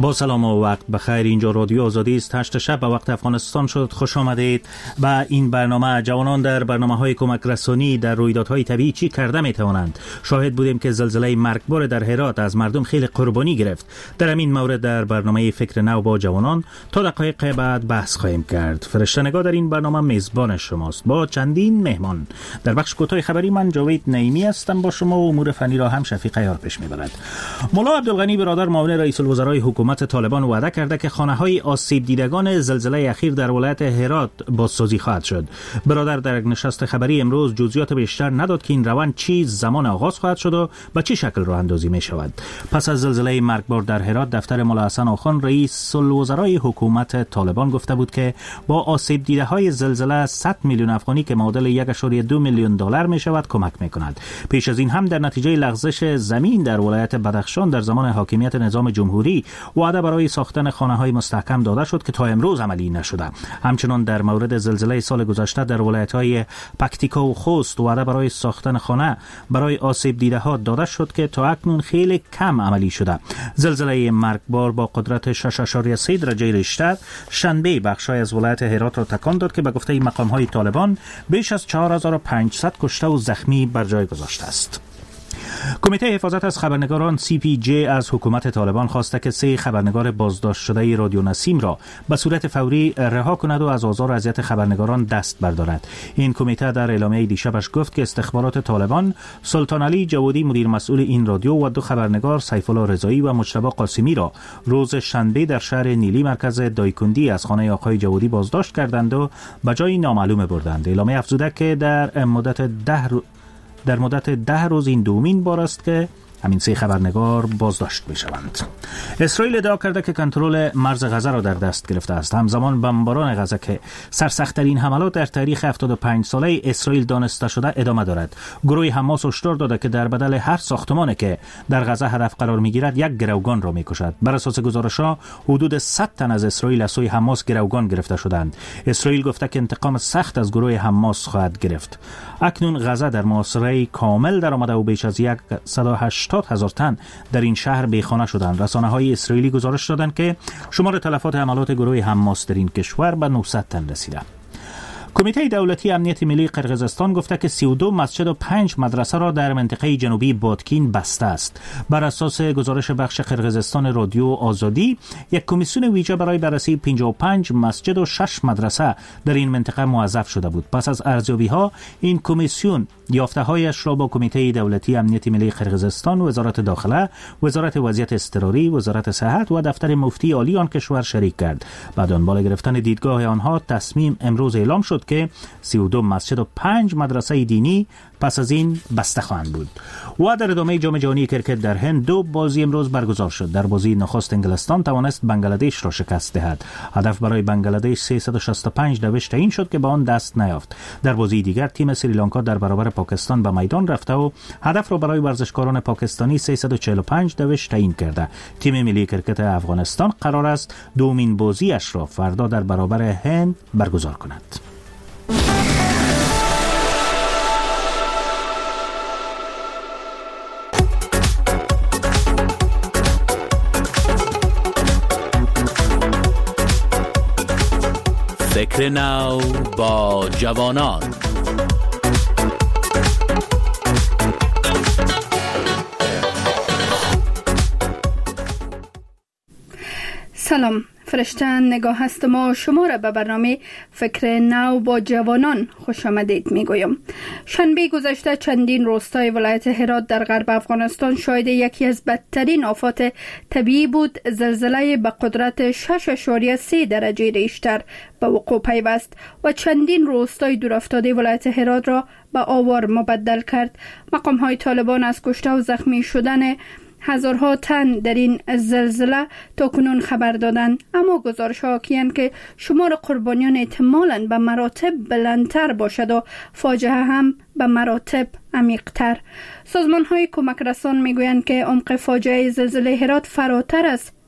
با سلام و وقت بخیر. اینجا رادیو آزادی است. 8 شب به وقت افغانستان شد. خوش آمدید به این برنامه. جوانان در برنامه‌های کمک رسانی در رویدادهای طبیعی چی کرده می‌توانند؟ شاهد بودیم که زلزله مرگبار در هرات از مردم خیلی قربانی گرفت. در همین مورد در برنامه فکر نو با جوانان تا دقایق بعد بحث خواهیم کرد. فرشته‌نگار در این برنامه میزبان شماست با چندین مهمان. در بخش کوتاه خبری من جاوید نعیمی هستم با شما و امور فنی را هم شفیق عیار پیش می‌برد. مولا عبدالغنی برادر معاون رئیس الوزرای حکومت طالبان وعده کرده که خانه‌های آسیب دیدگان زلزله اخیر در ولایت هرات بازسازی خواهد شد. برادر در نشست خبری امروز جزئیات بیشتر نداد که این روند چی زمان آغاز خواهد شد و به چه شکل راه اندازی می شود. پس از زلزله مرگبار در هرات، دفتر مولا حسن آخان رئیس الوزرای حکومت طالبان گفته بود که با آسیب دیده های زلزله 100 میلیون افغانی که معادل 1.2 میلیون دلار می شود کمک می کند. پیش از این هم در نتیجه لغزش زمین در ولایت بدخشان در زمان حاکمیت نظام جمهوری وعده برای ساختن خانه‌های مستحکم داده شد که تا امروز عملی نشده. همچنان در مورد زلزله سال گذشته در ولایت‌های پکتیکا و خوست وعده برای ساختن خانه برای آسیب دیده‌ها داده شد که تا اکنون خیلی کم عملی شده. زلزله مرگبار با قدرت 6.3 درجه ریشتر شنبه بخشای از ولایت هرات را تکان داد که به گفته مقام‌های طالبان بیش از 4500 کشته و زخمی بر جای گذاشته است. کمیته حفاظت از خبرنگاران CPJ از حکومت طالبان خواسته که 3 خبرنگار بازداشت شده رادیو نسیم را به صورت فوری رها کند و از آزار و اذیت خبرنگاران دست بردارد. این کمیته در اعلامیه دیشبش گفت که استخبارات طالبان سلطان علی جوادی مدیر مسئول این رادیو و 2 خبرنگار سیف الله رضایی و مجتبی قاسمی را روز شنبه در شهر نیلی مرکز دایکندی از خانه آقای جوادی بازداشت کردند و به جای نامعلوم بردند. اعلامیه افزوده که در مدت 10 روز این دومین بار است که همین 3 خبرنگار بازداشت می شوند. اسرائیل ادعا کرده که کنترل مرز غزه را در دست گرفته است. همزمان بمباران غزه که سرسخت‌ترین حملات در تاریخ 75 ساله اسرائیل دانسته شده ادامه دارد. گروه حماس هشدار داده که در بدل هر ساختمانی که در غزه هدف قرار می‌گیرد یک گروگان را می‌کشد. بر اساس گزارش‌ها حدود 100 تن از اسرائیل از سوی حماس گروگان گرفته شدند. اسرائیل گفته که انتقام سخت از گروه حماس خواهد گرفت. اکنون غزه در محاصره کامل درآمده و بیش از 180,000 تن در این شهر بیخانه شدند. رسانه‌های اسرائیلی گزارش دادند که شمار تلفات حملات گروه حماس در این کشور به 900 تن رسیده. کمیته دولتی امنیت ملی قرقیزستان گفته که 32 مسجد و 5 مدرسه را در منطقه جنوبی بادکین بسته است. بر اساس گزارش بخش قرقیزستان رادیو آزادی، یک کمیسیون ویژه برای بررسی 55 مسجد و 6 مدرسه در این منطقه موظف شده بود. پس از ارزیابی‌ها این کمیسیون یافته‌هایش را با کمیته دولتی امنیت ملی قرقیزستان، وزارت داخله، وزارت وضعیت اضطراری، وزارت صحت و دفتر مفتی عالی آن کشور شریک کرد. بعد دنبال گرفتن دیدگاه آنها تصمیم امروز اعلام شد که 32 مسجد و 5 مدرسه دینی پس از این بسته خواهند بود. و در ادامه جام جهانی کرکت در هند 2 بازی امروز برگزار شد. در بازی نخست انگلستان توانست بنگلادش را شکست دهد. هدف برای بنگلادش 365 نوشته این شد که به آن دست نیافت. در بازی دیگر تیم سریلانکا در برابر پاکستان به میدان رفته و هدف را برای ورزشکاران پاکستانی 345 نوشته این کرده. تیم ملی کرکت افغانستان قرار است دومین بازیش را فردا در برابر هند برگزار کند. فکر نو با جوانان. سلام، فرشته‌نگار هستم و شما را به برنامه فکر نو با جوانان خوش آمدید میگویم. شنبه گذشته چندین روستای ولایت هرات در غرب افغانستان شاهد یکی از بدترین آفات طبیعی بود. زلزله به قدرت 6.3 درجه ریشتر به وقوع پیوست و چندین روستای دورافتاده ولایت هرات را به آوار مبدل کرد. مقام‌های طالبان از کشته و زخمی شدن هزارها تن در این زلزله تا کنون خبر دادند، اما گزارش‌ها حاکی‌اند که شمار قربانیان احتمالاً به مراتب بلندتر باشد و فاجعه هم به مراتب عمیق‌تر. سازمان‌های کمک رسان می‌گویند که عمق فاجعه زلزله هرات فراتر از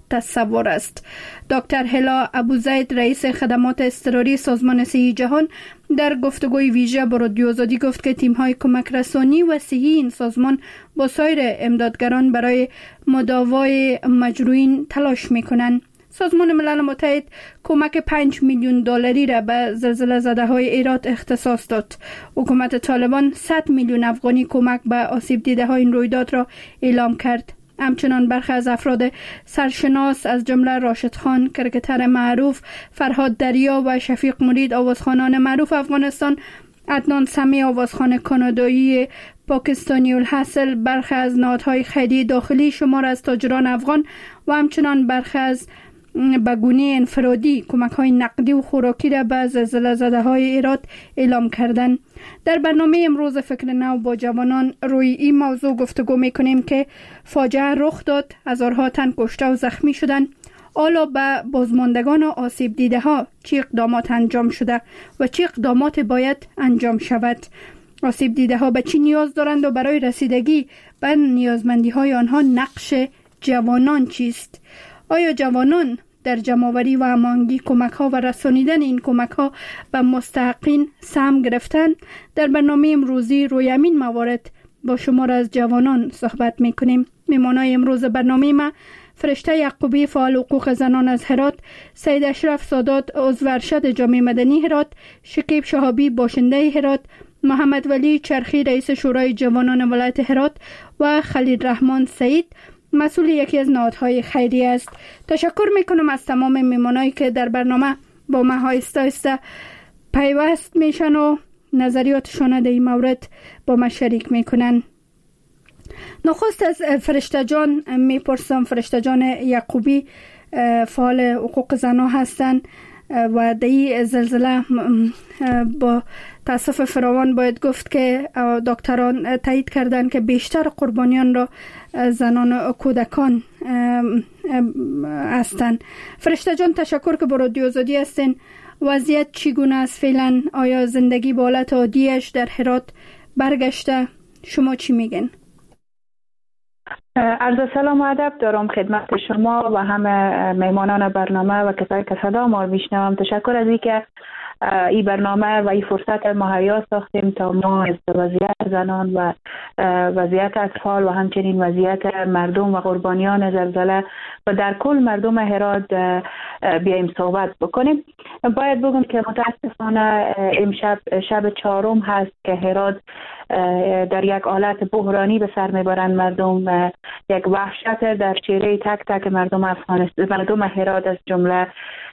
تصور است. دکتر هلا ابوزید رئیس خدمات اضطراری سازمان صحی جهان در گفتگوی ویژه با رادیو آزادی گفت که تیم‌های کمک رسانی و صحی این سازمان با سایر امدادگران برای مداوای مجروحین تلاش می‌کنند. سازمان ملل متحد کمک 5 میلیون دلاری را به زلزله زده های ایرات اختصاص داد. حکومت طالبان 100 میلیون افغانی کمک به آسیب دیده های این رویداد را اعلام کرد. همچنان برخی از افراد سرشناس از جمله راشد خان کرکتر معروف، فرهاد دریا و شفیق مرید آوازخوانان معروف افغانستان، عدنان سمی آوازخوان کانادایی پاکستانی الحاصل، برخی از نهادهای خیریه داخلی شمار از تاجران افغان و همچنان برخی از به گونه انفرادی کمک های نقدی و خوراکی را به زلزله زده های ایرات اعلام کردند. در برنامه امروز فکر نو با جوانان روی این موضوع گفتگو میکنیم که فاجعه رخ داد، هزارها تن کشته و زخمی شدند. حالا به بازماندگان و آسیب دیده ها چه اقدامات انجام شده و چه اقدامات باید انجام شود؟ آسیب دیده ها به چی نیاز دارند و برای رسیدگی به نیازمندی های آنها نقش جوانان چیست؟ آیا جوانان در جمع‌آوری و هماهنگی کمک ها و رسانیدن این کمک ها به مستحقین سهم گرفتن؟ در برنامه امروزی روی همین موارد با شمار از جوانان صحبت میکنیم. میمانای امروز برنامه ما فرشته یعقوبی فعال حقوق زنان از هرات، سید اشرف سادات عضو ارشد جامعه مدنی هرات، شکیب شهابی باشنده هرات، محمد ولی چرخی رئیس شورای جوانان ولایت هرات و خلیل رحمان سعید مسئول یکی از نهادهای خیریه است. تشکر میکنم از تمام میمانایی که در برنامه با ما آهسته پیوست میشن و نظریاتشان در این مورد با ما شریک میکنن. نخست از فرشته جان میپرسم. فرشته جان یعقوبی فعال حقوق زنان هستند و در این زلزله با تاسف فراوان باید گفت که دکتران تایید کردند که بیشتر قربانیان را زنان و کودکان هستند. فرشته جان تشکر که با رادیو آزادی هستین. وضعیت چگونه است فعلا؟ آیا زندگی به حالت عادیش در هرات برگشته؟ شما چی میگن؟ عرض سلام و ادب دارم خدمت شما و همه میمانان برنامه و کسایی که صدا ما میشنوم. تشکر از اینکه این برنامه و این فرصت مهیا ساختیم تا ما از وضعیت زنان و وضعیت اطفال و همچنین وضعیت مردم و قربانیان زلزله و در کل مردم هرات بیایم صحبت بکنیم. باید بگم که متاسفانه امشب شب 4 هست که هرات در یک حالت بحرانی به سر میبرند. مردم یک وحشت در چهره تک تک مردم افغانستان، مردم هرات از جمله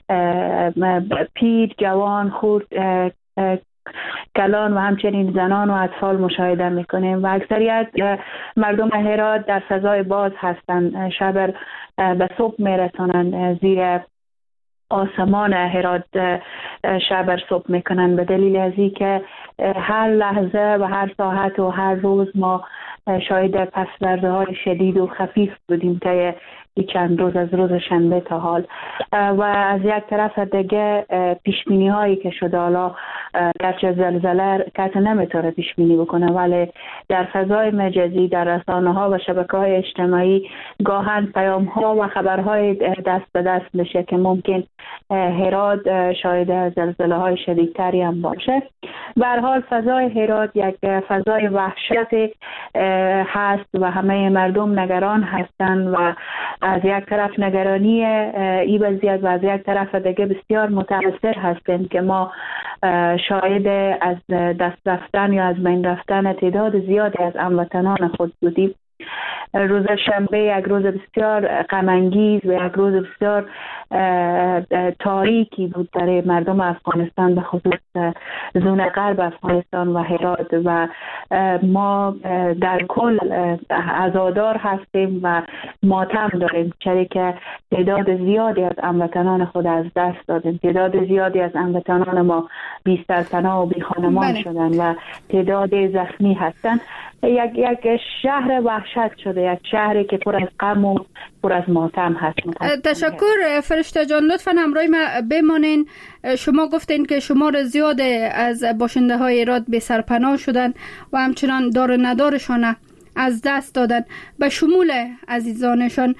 پیر، جوان، خرد، کلان و همچنین زنان و اطفال مشاهده میکنیم و اکثریت مردم هرات در فضای باز هستند. شب به صبح میرسانند زیر آسمان هرات، شب صبح میکنن به دلیل از این که هر لحظه و هر ساعت و هر روز ما شاهد پسورده های شدید و خفیف بودیم که چند روز از روز شنبه تا حال و از یک طرف دیگه پیشبینی هایی که شده، حالا گرچه زلزله کسی نمیتونه پیشبینی بکنه ولی در فضای مجازی، در رسانه ها و شبکه های اجتماعی گاهن پیام ها و خبرهای دست به دست بشه که ممکن هرات شاهد زلزله های شدیدتری هم باشه. به هر حال فضای هرات یک فضای وحشت هست و همه مردم نگران هستند و از یک طرف نگرانی این وضعیت و از یک طرف دیگه بسیار متأثر هستیم که ما شاهد از دست رفتن یا از بین رفتن تعداد زیادی از هموطنان خود بودیم. روز شنبه یک روز بسیار غم انگیز و یک روز بسیار تاریکی بود برای مردم افغانستان، به خصوص زون غرب افغانستان و هرات و ما در کل عزادار هستیم و ماتم داریم، چرا که تعداد زیادی از هموطنان خود از دست دادیم. تعداد زیادی از هموطنان ما بی سرپناه و بی خانمان شدن و تعداد زخمی هستند. یک شهر وحشت شده، یک شهری که پر از غم و پر از ماتم هست. تشکر فرشته جان، لطفاً همراه ما بمانین. شما گفتین که شمار زیاد از باشنده های هرات بی سرپناه شدن و همچنان دار ندارشان از دست دادن. به شمول عزیزانشان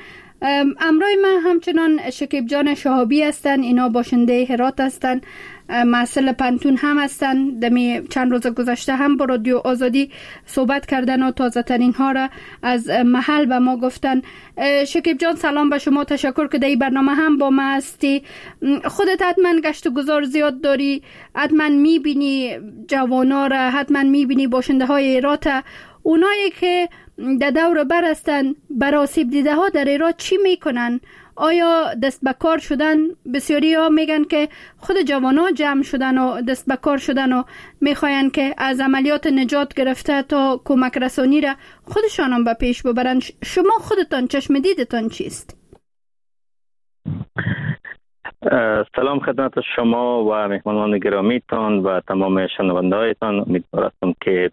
امروز ما همچنان شکیب جان شهابی هستن، اینا باشنده هرات هستن، مسئول پنتون هم هستن. دمی چند روز گذشته هم با رادیو آزادی صحبت کردن و تازه ترین ها را از محل به ما گفتن. شکیب جان سلام به شما، تشکر که در این برنامه هم با ما هستی. خودت حتما گشت و گذار زیاد داری، حتما میبینی جوانا را، حتما میبینی باشنده های هرات، اونایی که در دور بر هستن، بر آسیب دیده ها در ایران چی میکنن؟ آیا دست به کار شدن؟ بسیاری ها میگن که خود جوانا جمع شدن و دست به کار شدن و میخواین که از عملیات نجات گرفته تا کمک رسانی را خودشان هم به پیش ببرن. شما خودتان چشم دیدتان چیست؟ سلام خدمت شما و مهمانان گرامیتان و تمام شنوندهایتان. امیدوار هستم که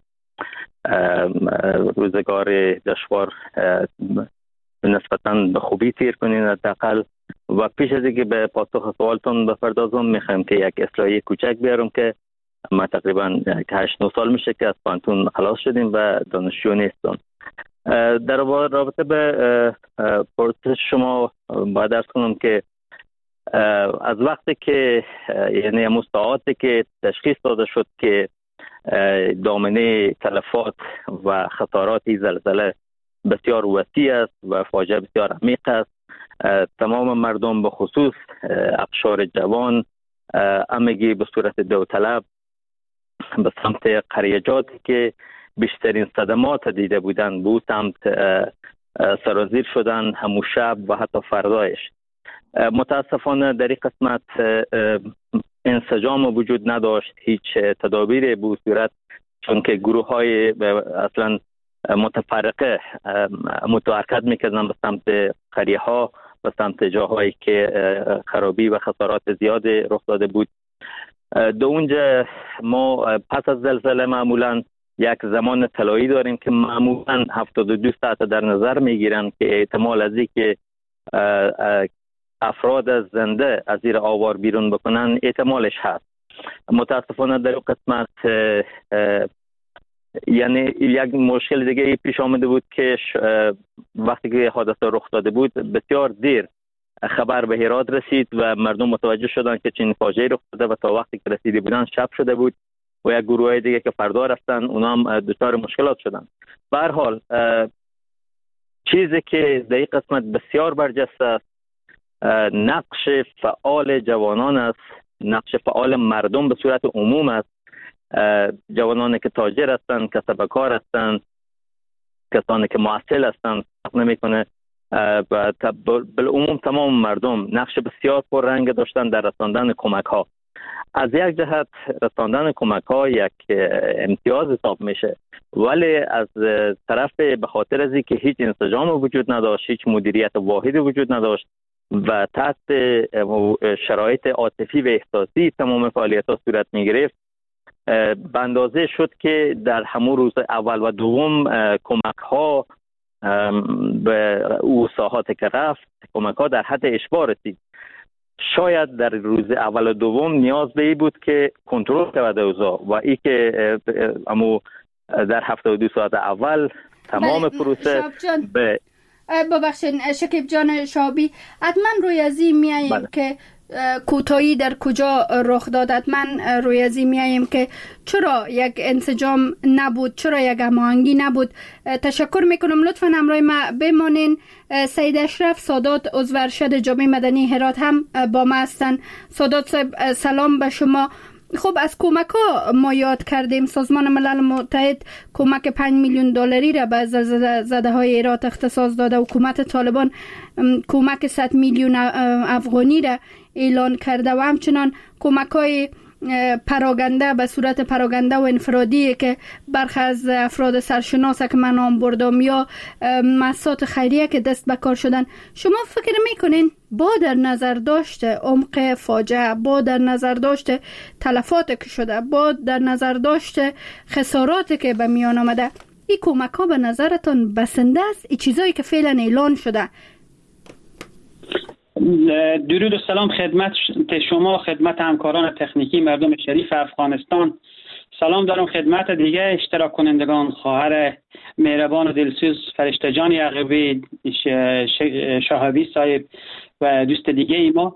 روزگار دشوار نسبتاً به خوبی تیر کنین حداقل. و پیش از اینکه به پاسخ سوالتون بپردازم میخوایم که یک اصلاحی کوچک بیارم که ما تقریبا 8-9 سال میشه که از پانتون خلاص شدیم و دانشجو نیستم. در رابطه به پرسش شما باید ارز کنم که از وقتی که یعنی مستعاتی که تشخیص داده شد که دامنه تلفات و خسارات زلزله بسیار وسیع است و فاجعه بسیار عمیق است، تمام مردم به خصوص اقشار جوان همگی به صورت داوطلب به سمت قریجاتی که بیشترین صدمات دیده بودند به سمت سرازیر شدن همون شب و حتی فردایش. متاسفانه در این قسمت انسجام وجود نداشت، هیچ تدابیر به صورت، چون که گروه های اصلا متفرقه متحرکت میکردن به سمت قریه ها، به سمت جاهایی که خرابی و خسارات زیاد رخ داده بود. در اونجا ما پس از زلزله معمولا یک زمان طلایی داریم که معمولا 72 ساعت در نظر میگیرن که احتمال از این که افراد زنده از زیر آوار بیرون بکنن احتمالش هست. متاسفانه در قسمت یعنی یک مشکل دیگه پیش آمده بود که وقتی که حادثه رخ داده بود بسیار دیر خبر به هرات رسید و مردم متوجه شدن که چنین فاجعه‌ای رخ داده و تا وقتی که رسیده بودن شب شده بود و یک گروه دیگه که فردا رفتن اونا هم دچار مشکلات شدن. به هر حال چیزی که در این قسمت بسیار برجسته است نقش فعال جوانان است، نقش فعال مردم به صورت عموم است. جوانانی که تاجر هستند، کسب کار هستند، کسانی که معسل هستند، نمیکنه بالعموم تمام مردم نقش بسیار پررنگ داشتن در رساندن کمک ها. از یک جهت رساندن کمک ها یک امتیاز حساب میشه، ولی از طرف به خاطر از اینکه هیچ انسجام وجود نداشت، هیچ مدیریت واحدی وجود نداشت و تحت شرایط عاطفی و احساسی تمام فعالیت ها صورت می گرفت، به اندازه شد که در همون روز اول و دوم کمک ها به او ساحات که رفت کمک ها در حد اشباع رسید. شاید در روز اول و دوم نیاز به این بود که کنترل شود اوضاع و ای که امو در 72 ساعت اول تمام پروسه به ببخشید شکیب جان شهابی، حتما روی از این میاییم که کوتاهی در کجا رخ داد، حتما روی از این میاییم که چرا یک انسجام نبود، چرا یک هماهنگی نبود. تشکر میکنم، لطفا همراه ما بمانین. سید اشرف سادات عضو ارشد جامعه مدنی هرات هم با ما هستن. سادات صاحب سلام به شما. خب از کمک ها ما یاد کردیم. سازمان ملل متحد کمک 5 میلیون دلاری را به زلزله های هرات اختصاص داده. حکومت طالبان کمک 100 میلیون افغانی را اعلان کرده و همچنان کمک های پراگنده به صورت پراگنده و انفرادی که برخی از افراد سرشناس که من نام بردم یا مؤسسات خیریه که دست به کار شدن. شما فکر میکنین با در نظر داشته عمق فاجعه، با در نظر داشته تلفات که شده، با در نظر داشته خسارات که به میان آمده، این کمک ها به نظرتون بسنده است؟ این چیزایی که فعلا اعلان شده؟ درود و سلام خدمت شما، خدمت همکاران تکنیکی مردم شریف افغانستان. سلام دارم خدمت دیگه اشتراک کنندگان، خواهر مهربان و دلسوز فرشته جان یعقوبی، شهابی صاحب و دوست دیگه ای ما.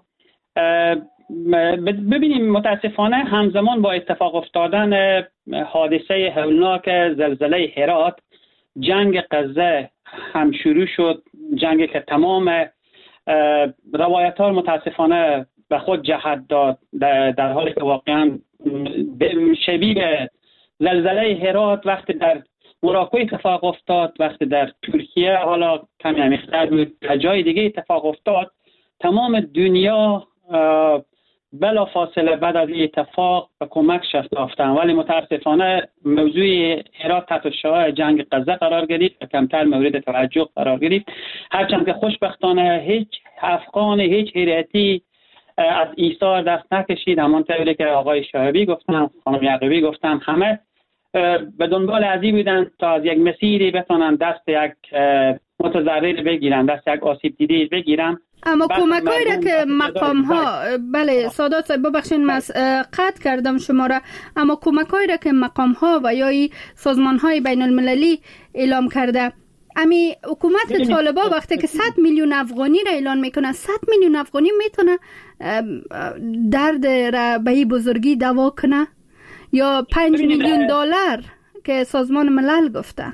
ببینیم متاسفانه همزمان با اتفاق افتادن حادثه هولناک زلزله هرات، جنگ غزه هم شروع شد. جنگی که تمام روایت ها متاسفانه به خود جهت داد، در حالی که واقعا شبیه زلزله هرات وقتی در مراکو اتفاق افتاد، وقتی در ترکیه حالا کمی عمیق‌تر بود، در جای دیگه اتفاق افتاد، تمام دنیا بلا فاصله بعد از این اتفاق به کمک شتافتن. ولی متاسفانه موضوع هرات تحت شعاع جنگ غزه قرار گرفت و کمتر مورد توجه قرار گرفت، هرچند که خوشبختانه هیچ افغان، هیچ هریتی از ایثار دست نکشید. همانطوری که آقای شهابی گفتم، خانم یعقوبی گفتم، همه به دنبال ازی بودن تا از یک مسیری بتونن دست یک متضرر بگیرن، دست یک آسیب دیده بگیرن. اما کمکایی را که مقام ها، بله سادات صاحب ببخشین قطع کردم شما را، اما کمکایی را که مقام ها و یا سازمان های بین المللی اعلام کرده، امی حکومت طالبان وقتی که 100 میلیون افغانی را اعلان میکنه، 100 میلیون افغانی میتونه درد را به این بزرگی دوا کنه؟ یا 5 میلیون دلار که سازمان ملل گفته؟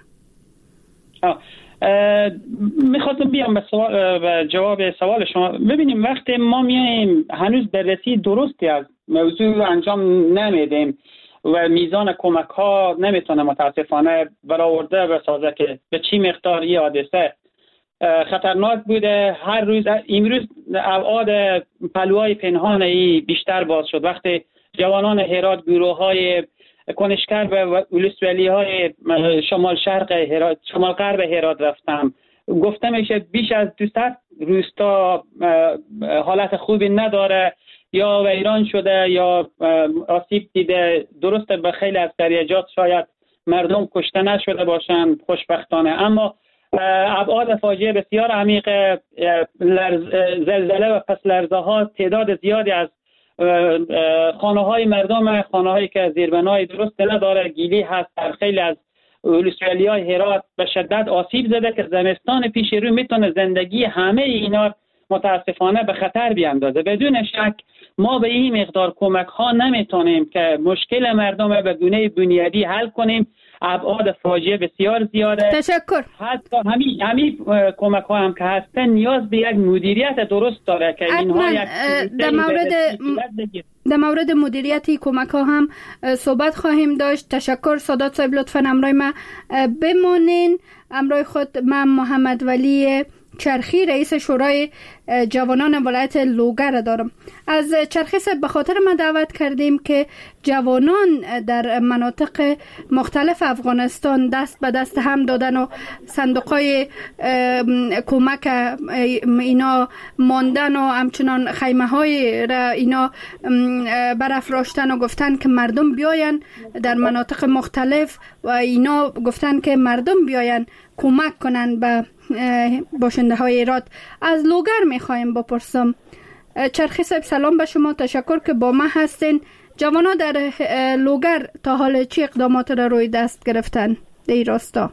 میخواستم بیام به جواب سوال شما. ببینیم وقتی ما میایم هنوز بررسی درستی از موضوع انجام نمیدیم و میزان کمک ها نمیتونه متاسفانه برآورده بسازه که به چی مقدار این حادثه خطرناک بوده. هر روز امروز ابعاد پلوهای پنهان ای بیشتر باز شد. وقتی جوانان هرات، گروه های کنشگر و ولسوالی های شمال شرق هرات، شمال غرب هرات رفتم، گفته میشه بیش از 200 روستا حالت خوبی نداره، یا ویران شده یا آسیب دیده. درسته به خیلی از دریاجات شاید مردم کشته نشده باشند خوشبختانه، اما ابعاد فاجعه بسیار عمیق، زلزله و پس لرزه ها تعداد زیادی از خانه های مردم، خانه هایی که زیربنای درست نداره، گیلی هست. در خیلی از ولسوالی های هرات به شدت آسیب زده که زمستان پیش رو میتونه زندگی همه اینا متاسفانه به خطر بیاندازه. بدون شک ما به این مقدار کمک ها نمیتونیم که مشکل مردم به گونه بنیادی حل کنیم. ابعاد فاجعه بسیار زیاده. تشکر. حتی همین کمک ها هم که هستن نیاز به یک مدیریت درست داره که اینها یک در مورد مدیریت کمک ها هم صحبت خواهیم داشت. تشکر سادات صاحب، لطفاً همراه ما بمانین. همراه خود من محمد ولی چرخی، رئیس شورای جوانان ولایت لوگر دارم. از چرخی صاحب به خاطر ما دعوت کردیم که جوانان در مناطق مختلف افغانستان دست به دست هم دادن و صندوقای کمک اینا ماندن و همچنان خیمه های را اینا برافراشتن و گفتن که مردم بیاین در مناطق مختلف و اینا گفتن که مردم بیاین کمک کنن به باشنده های ایراد. از لوگر میخوایم بپرسم. چرخی صاحب سلام به شما، تشکر که با ما هستین. جوانا در لوگر تا حال چی اقدامات را روی دست گرفتن در این راستا؟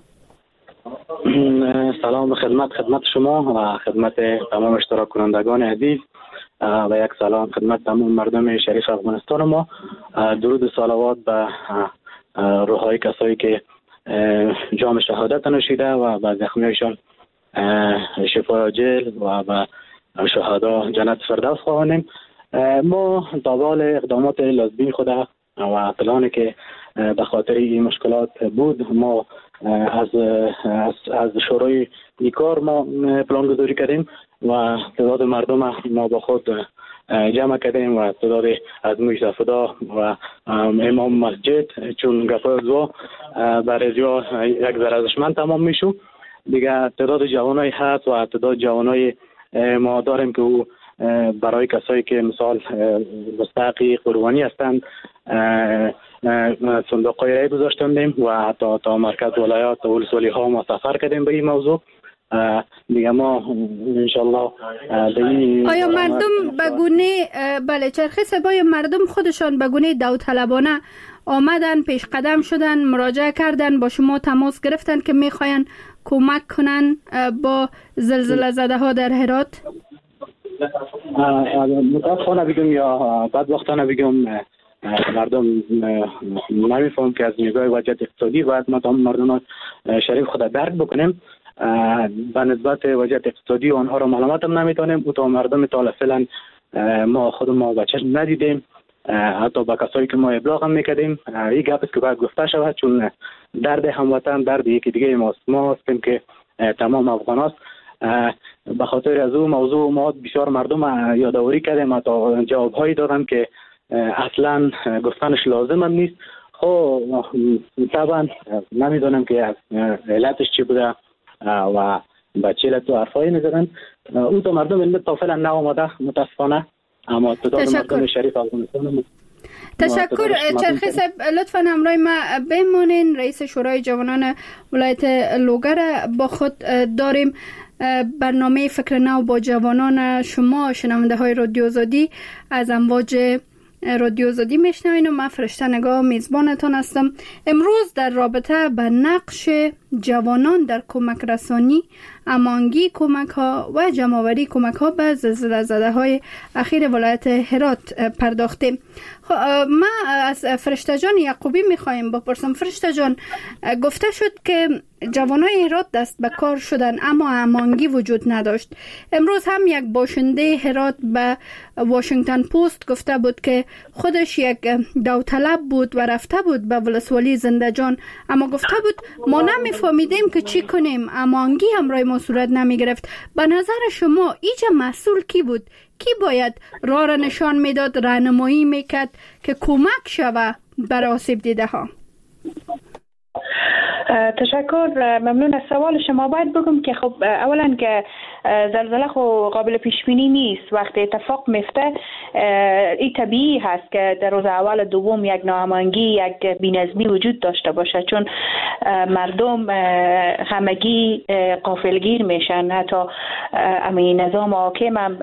سلام خدمت شما و خدمت تمام اشتراک کنندگان عزیز و یک سلام خدمت تمام مردم شریف افغانستان ما. درود و صلوات به روحای کسایی که جام شهادت نوشیده و به زخمیایشان شفای عاجل و به شهدا جنت فردوس خواهانیم. ما دنبال اقدامات لازمی خود و پلانی که به خاطر این مشکلات بود، ما از شورای نیکار ما پلان گذاری کردیم و تعداد مردم ما با خود جمع کردیم و تعداد از موجه فدا و امام مسجد چون گفای زوا برای یک ارزشمند تمام میشو. دیگه تعداد جوانای هست و تعداد جوانای ما داریم که او برای کسایی که مثال مستحقی قربانی هستند صندوق رای گذاشتیم و حتی تا مرکز ولایات و ولسوالی ها ما سفر کردیم به این موضوع دیگه ما انشالله آیا مردم بگونه بله چرخی سبای مردم خودشان بگونه داوطلبانه آمدن، پیش قدم شدن، مراجعه کردن، با شما تماس گرفتن که میخواین کمک کنن با زلزله زده ها در هرات؟ متاسفانه بگم یا بعد وقتانه بگم مردم نمیفهم که از نگاه وضعیت اقتصادی باید ما تمام مردم شریف خود درک بکنیم. به نسبت وضعیت اقتصادی آنها را ملامت هم نمیتونیم. او تا مردم تا فعلا ما خود ما بچه ندیدیم، حتی با کسایی که ما ابلاغ هم میکردیم. این گپ است که باید گفته شود، چون درد هموطن درد یکی دیگه ماست. ما هستیم که تمام افغان هست. به خاطر از او موضوع ما بسیار مردم یادآوری کردیم، تا جوابهایی دادم که اصلا گفتنش لازم هم نیست. خب طبعا نمیدونم که علتش چی بوده و به چه علت و حرفایی میزدن. او تا مردم تا فعلا نآمده متاسفانه، اما تعداد مردم شریف افغانستان. تشکر. چرخی صاحب لطفا همراه ما بمانین. رئیس شورای جوانان ولایت لوگر با خود داریم. برنامه فکر نو با جوانان شما شنونده های رادیو آزادی از امواج رادیو آزادی میشنوین و من فرشته نگاه میزبانتان هستم. امروز در رابطه به نقش جوانان در کمک رسانی، امانگی کمک ها و جمع‌آوری کمک ها به زلزله زده های اخیر ولایت هرات پرداختیم. ما از فرشته جان یعقوبی میخوایم بپرسم. فرشته جان، گفته شد که جوانای هرات دست به کار شدن اما امانگی وجود نداشت. امروز هم یک باشنده هرات به واشنگتن پست گفته بود که خودش یک داوطلب بود و رفته بود به ولسوالی زنده‌جان، اما گفته بود ما نمیفهمیدیم که چی کنیم، امانگی همراه ما صورت نمی گرفت. به نظر شما اینجا مسئول کی بود؟ کی باید راه را نشان میداد، راهنمایی میکرد که کمک شود برای آسیب دیده ها؟ تشکر، ممنون از سوال شما. باید بگم که خب اولا که زلزله خو قابل پیش بینی نیست. وقتی اتفاق میفته این طبیعی هست که در روز اول دوم یک ناامنگی، یک بی‌نظمی وجود داشته باشه، چون مردم همگی غافلگیر میشن. حتی همین نظام حاکم هم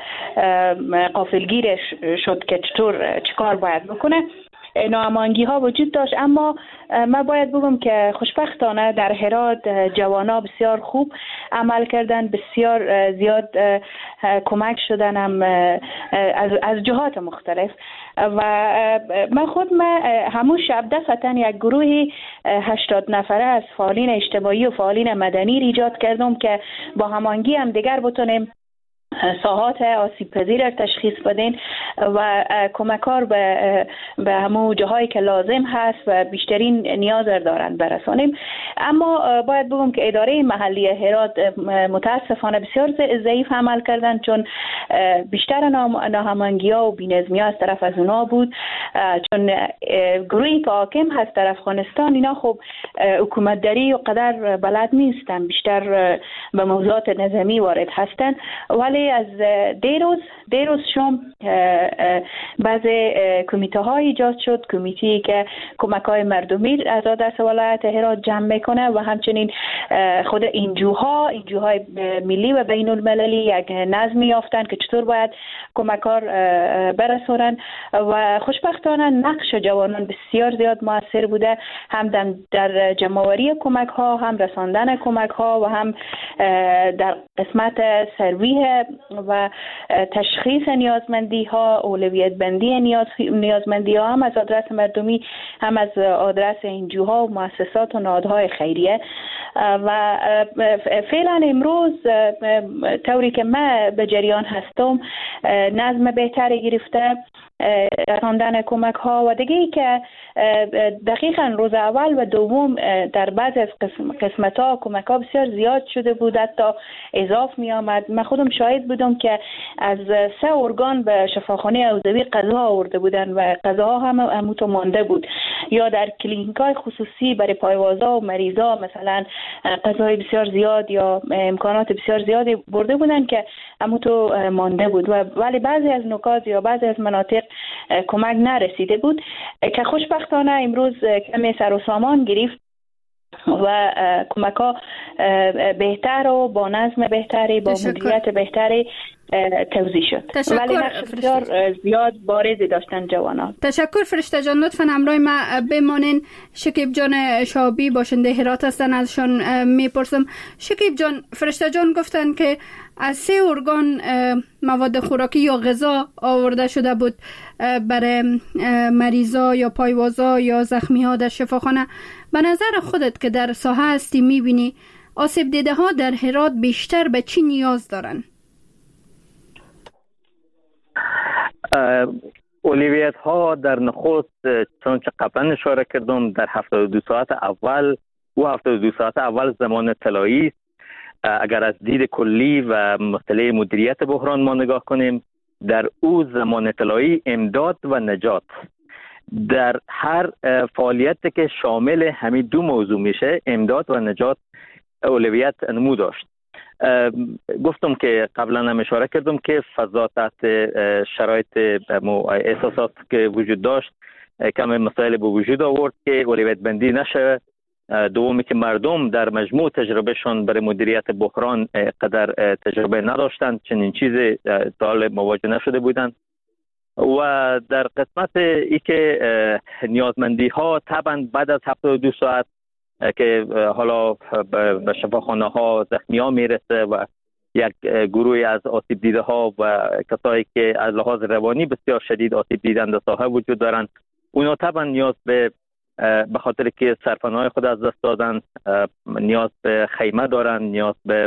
غافلگیر شد که چیکار باید بکنه. ناامنگی ها وجود داشت، اما من باید بگم که خوشبختانه در هرات جوانا بسیار خوب عمل کردن، بسیار زیاد کمک شدن هم از جهات مختلف. و من خود همون شب دستن یک گروه 80 نفره از فعالین اجتماعی و فعالین مدنی ایجاد کردم که با هماهنگی هم دیگر بتونیم ساحات آسیب پذیر تشخیص بدین و کمکار به همون جاهایی که لازم هست و بیشترین نیاز دارن برسانیم. اما باید بگم که اداره محلی هرات متاسفانه بسیار ضعیف عمل کردن، چون بیشتر ناهماهنگی ها و بی‌نظمی ها از طرف از اونا بود. چون گروهی که حاکم هست در افغانستان، اینا خب حکومت داری و قدر بلد نیستن، بیشتر به موضوعات نظامی وارد هستن. ولی از دیروز شام بعضی کمیته ها ایجاد شد، کمیتی که کمک های مردمی از دست ولایت هرات جمع میکنه و همچنین خود اینجوهای ملی و بین المللی یک نظمی یافتن که چطور باید کمکار برسونن. و خوشبختانه نقش جوانان بسیار زیاد موثر بوده، هم در جمع‌آوری کمک ها، هم رساندن کمک ها و هم در قسمت سرویه و تشخیص نیازمندی ها، اولویت بندی نیازمندی ها، هم از آدرس مردمی هم از آدرس انجوها و مؤسسات و نهادهای خیریه. و فعلا امروز طوری که من به جریان هستم نظم بهتری گرفته رساندن کمک ها و دیگه ای که دقیقا روز اول و دوم در بعض از قسمت ها کمک ها بسیار زیاد شده بود، حتی اضاف می آمد. من خودم شاهد بودم که از 3 ارگان به شفاخانه حوزوی غذا آورده بودن و غذاها هم همونطور مانده بود، یا در کلینیک های خصوصی برای پایوازا و مریضا مثلا غذای بسیار زیاد یا امکانات بسیار زیادی برده بودن که همونطور مانده بود. ولی بعضی از نکات یا بعضی از مناطق کمک نرسیده بود که خوشبختانه امروز کمی سر و سامان گرفت و کمک ها بهتر و با نظم بهتری با مدیریت بهتری توزیع شد. ولی نقش بسیار زیاد بارزی داشتن جوانان. تشکر فرشته جان. لطفاً همراه ما بمانین. شکیب جان شابی باشنده هرات هستن، ازشان میپرسم. شکیب جان، فرشته جان گفتن که از 3 ارگان مواد خوراکی یا غذا آورده شده بود برای مریضا یا پایوازا یا زخمی ها در شفاخانه. به نظر خودت که در ساحه هستی میبینی آسیب دیده ها در هرات بیشتر به چی نیاز دارن؟ اولویت ها در نخست چنانچه قبلا اشاره کردم در 72 ساعت اول و 72 ساعت اول زمان طلایی است. اگر از دید کلی و مسئله مدیریت بحران ما نگاه کنیم، در او زمان طلایی امداد و نجات در هر فعالیتی که شامل همین دو موضوع میشه، امداد و نجات اولویت نمو داشت. گفتم که قبلا هم اشاره کردم که فضا تحت شرایط احساسات که وجود داشت کم مسائل به وجود آورد که اولویت بندی نشه. دومی که مردم در مجموع تجربهشان برای مدیریت بحران قدر تجربه نداشتند، چنین چیزی تا حال مواجه نشده بودند. و در قسمت ای که نیازمندی ها طبعا بعد از 72 ساعت که حالا به شفاخانه ها زخمی ها میرسه و یک گروه از آسیب دیده ها و کسایی که از لحاظ روانی بسیار شدید آسیب دیدن در ساحه وجود دارن، اونا طبعا نیاز به خاطر که سرپناه خود از دست دادن، نیاز به خیمه دارن، نیاز به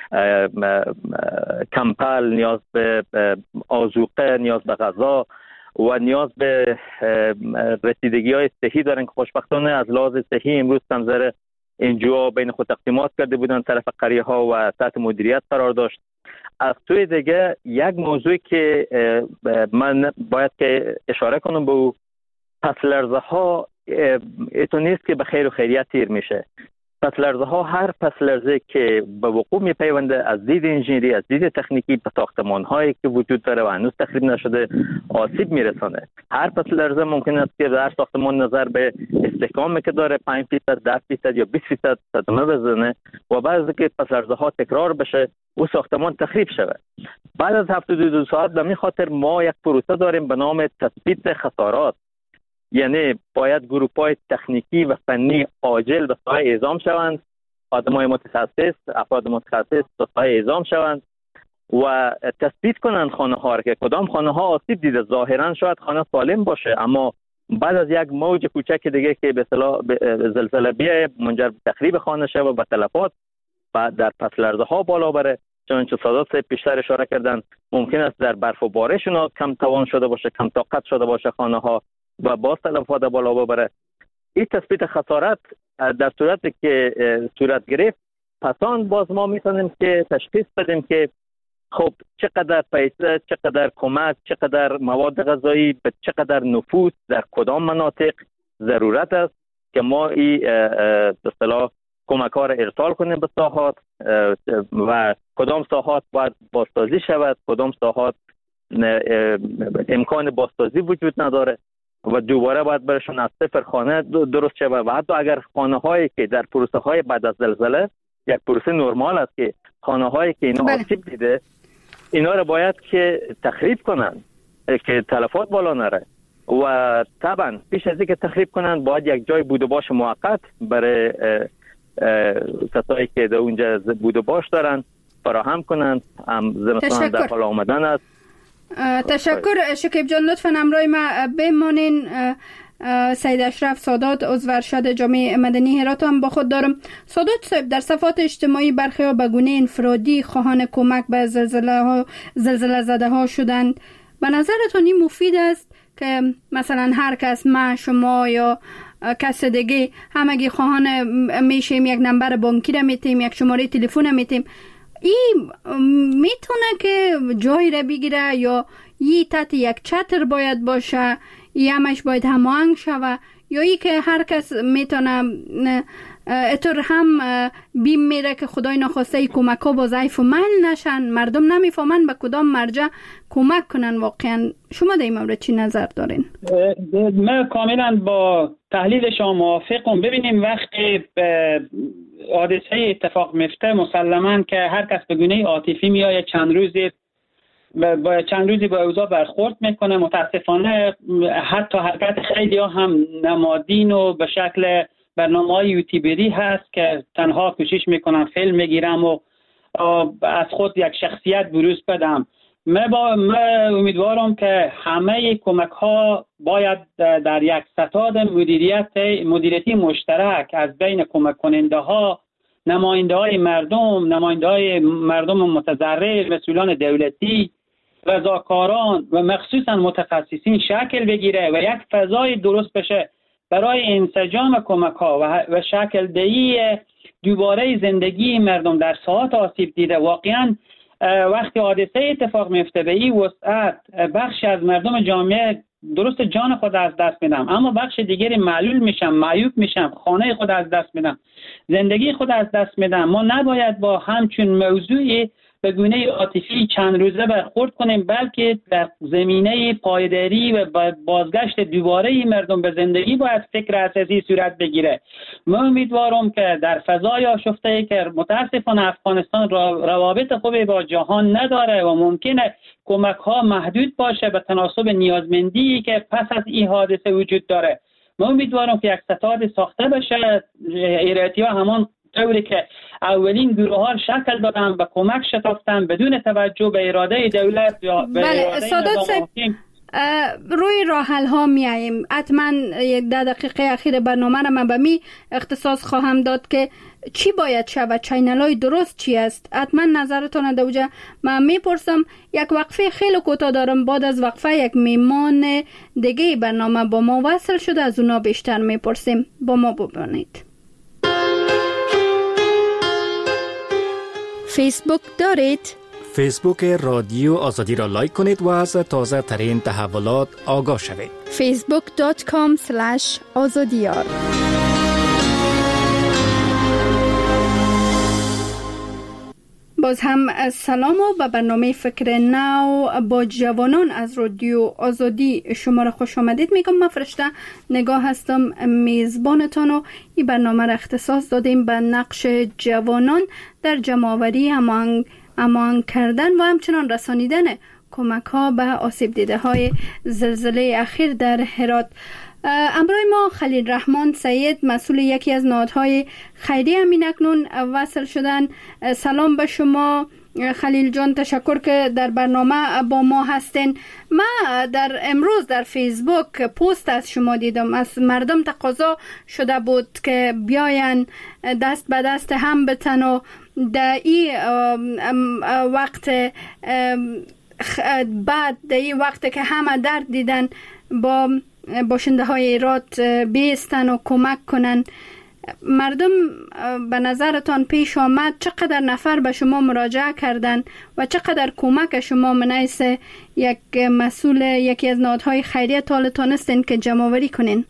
کمپل، نیاز به آذوقه، نیاز به غذا و نیاز به رسیدگی های صحی دارن که خوشبختانه از لحاظ صحی امروز کمزره اینجا بین خود تقسیمات کرده بودن طرف قریه ها و تحت مدیریت قرار داشت. از سوی دیگه یک موضوعی که من باید که اشاره کنم به او، پس لرزه ها ایتو نیست که به خیر و خیریت تیر میشه. پس لرزه ها، هر پس لرزه که به وقوع میپیونده از دید انجینری، از دید تکنیکی به ساختمان هایی که وجود داره و هنوز تخریب نشده آسیب میرسانه. هر پس لرزه ممکن است که در ساختمان نظر به استحکامی که داره 5%، 10% یا 20% صدمه بزنه و بعد از که پس لرزه ها تکرار بشه و ساختمان تخریب شده. بعد از 72 ساعت به این خاطر ما یک پروسه داریم به نام تثبیت خسارات. یعنی باید گروه‌های تکنیکی و فنی عاجل به ساحه اعزام شوند، آدمای متخصص، افراد متخصص به ساحه اعزام شوند و تثبیت کنند خانه ها را که کدام خانه ها آسیب دیده. ظاهرا شاید خانه سالم باشه اما بعد از یک موج کوچک دیگه که به اصطلاح زلزله بیایه منجر به تخریب خانه شه و به تلفات و در پس لرزه ها بالا بره. چنانچه سادات پیشتر اشاره کردن ممکن است در برف و بارش کم توان شده باشه، کم طاقت شده باشه خانه ها و باز تلفات بالا ببره. این تثبیت خسارت در صورتی که صورت گرفت، پسان باز ما میتونیم که تشخیص بدیم که خب چقدر پیسه، چقدر کمک، چقدر مواد غذایی، به چقدر نفوس در کدام مناطق ضرورت است که ما این به اصطلاح کمک ها را ارسال کنیم به ساحات و کدام ساحات باید بازسازی شود، کدام ساحات امکان بازسازی وجود نداره و دوباره باید برشون از صفر خانه درست شود. و حتی اگر خانه هایی که در پروسه های بعد از زلزله یک پروسه نرمال است که خانه هایی که اینا آسیب دیده اینا رو باید که تخریب کنن که تلفات بالا نره و طبعا پیش از اینکه تخریب کنن باید یک جای بود و باش موقت برای کسایی که در اونجا بود و باش دارن فراهم کنن. زمستان در حال آمدن است. تشکر شکیب جان. لطفاً همراه ما بمانین. سید اشرف سادات عضو ارشد جامعه مدنی هرات هم با خود دارم. سادات صاحب، در صفحات اجتماعی برخی ها به گونه انفرادی خواهان کمک به زلزله زده ها شدند. به نظرتون این مفید است که مثلا هر کس، ما، شما یا کس دیگه همگی خواهان میشیم، یک نمبر بانکی را میتیم، یک شماره تلفن میتیم، این میتونه که جای را بگیره یا یه تحت یک چتر باید باشه، یا همش باید هماهنگ شوه، یا ای که هر کس میتونه اتر هم بیم میره که خدای نخواسته کمک ها با ضعیف و مل نشن، مردم نمیفهمن به کدام مرجع کمک کنن. واقعا شما در این مورد چی نظر دارین؟ من کاملا با تحلیل شما موافقم. ببینیم وقتی حادثه اتفاق میفته مسلما که هر کس به گونه عاطفی میاد چند روزی با اوضاع برخورد میکنه. متاسفانه حتی حرکت خیلی ها هم نمادین و به شکل برنامه‌های یوتیوبری هست که تنها کوشش میکنم فیلم میگیرم و از خود یک شخصیت بروز بدم. من امیدوارم که همه کمک ها باید در یک ستاد مدیریتی مشترک از بین کمک کننده ها، نماینده های مردم متضرر، مسئولان دولتی، رضاکاران و مخصوصا متخصصین شکل بگیره و یک فضای درست بشه برای انسجام کمک ها و شکل دهی دوباره زندگی مردم در ساحات آسیب دیده. واقعا وقتی حادثه اتفاق میفته به این وسعت بخش از مردم جامعه درست جان خود از دست میدم، اما بخش دیگری معلول میشم، معیوب میشم، خانه خود از دست میدم، زندگی خود از دست میدم. ما نباید با همچون موضوعی به گونه عاطفی چند روزه برخورد کنیم، بلکه در زمینه پایداری و بازگشت دوباره مردم به زندگی باید فکر اساسی صورت بگیره. من امیدوارم که در فضای آشفته که متاسفانه افغانستان روابط خوبی با جهان نداره و ممکنه کمک ها محدود باشه به تناسب نیازمندی که پس از این حادثه وجود داره، من امیدوارم که یک ستاد ساخته بشه. ایرانی ها همان طوری که اولین گروه ها شکل دادن به کمک شتافتن بدون توجه به اراده دولت یا به اراده روی راه حل ها میاییم. حتما یک 10 دقیقه اخیر برنامه را من به می اختصاص خواهم داد که چی باید شود، چینل های درست چی است. حتما نظرتان دوجه من میپرسم. یک وقفه خیلی کوتاه دارم، بعد از وقفه یک میمان دیگه برنامه با ما وصل شده، از اونا بیشتر میپرسیم. با ما ببینید. فیسبوک دارید؟ فیسبوک رادیو آزادی را لایک کنید و از تازه ترین تحولات آگاه شوید. facebook.com/azadiyar. باز هم سلام و به برنامه فکر نو با جوانان از رادیو آزادی شما را خوش آمدید میگم. من فرشته نگاه هستم، میزبانتان، و این برنامه را اختصاص دادیم به نقش جوانان در جمع‌آوری امان کردن و همچنان رسانیدن کمک ها به آسیب دیده های زلزله اخیر در هرات. همراه ما خلیل رحمان سید، مسئول یکی از نهادهای خیریه همین اکنون وصل شدن. سلام به شما خلیل جان، تشکر که در برنامه با ما هستین. ما امروز در فیسبوک پست از شما دیدم، از مردم تقاضا شده بود که بیاین دست به دست هم بتن و در این وقت بعد در این وقت که همه درد دیدن با باشنده های هرات بیستن و کمک کنن. مردم به نظرتان پیش آمد چقدر نفر به شما مراجعه کردن و چقدر کمک شما منیس یک مسئول یکی از نهادهای خیریه تانستین که جمع‌آوری کنین؟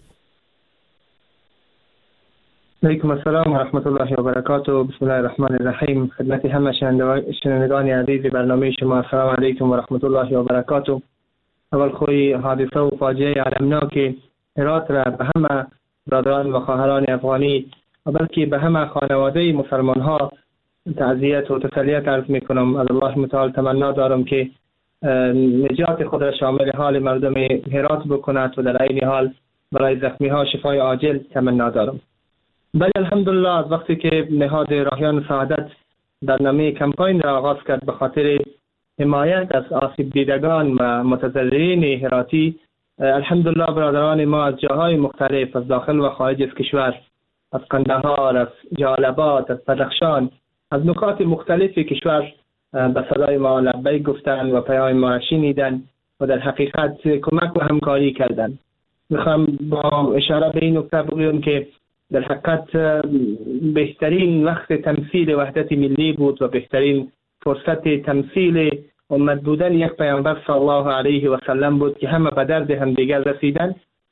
علیکم السلام و رحمت الله و برکاته. بسم الله الرحمن الرحیم. خدمت همه شنوندگان عزیز برنامه شما السلام علیکم و رحمت الله و برکاته. اول خوی حادثه و فاجعه علمناک هرات را به همه برادران و خواهران افغانی و بلکه به همه خانواده مسلمان ها تعزیت و تسلیت عرض می کنم. از الله متعال تمنا دارم که نجات خود را شامل حال مردم هرات بکند و در عین حال برای زخمی ها شفای عاجل تمنا دارم. بله الحمدلله، از وقتی که نهاد راهیان سعادت برنامه کمپاین را آغاز کرد به خاطر حمایت از آسیب دیدگان و متضررین هراتی، الحمدلله برادران ما از جاهای مختلف از داخل و خارج از کشور، از قندهار، از جالبات، از بدخشان، از نقاط مختلف کشور به صدای ما لبیک گفتن و پیام ما را شنیدن و در حقیقت کمک و همکاری کردن. میخوام با اشاره به این نکته بگویم که در حقیقت بهترین وقت تمثیل وحدت ملی بود و بهترین فرصت تمثیل امت بودن یک پیامبر صلی الله علیه و سلم بود که همه به درد همدیگر رسیدن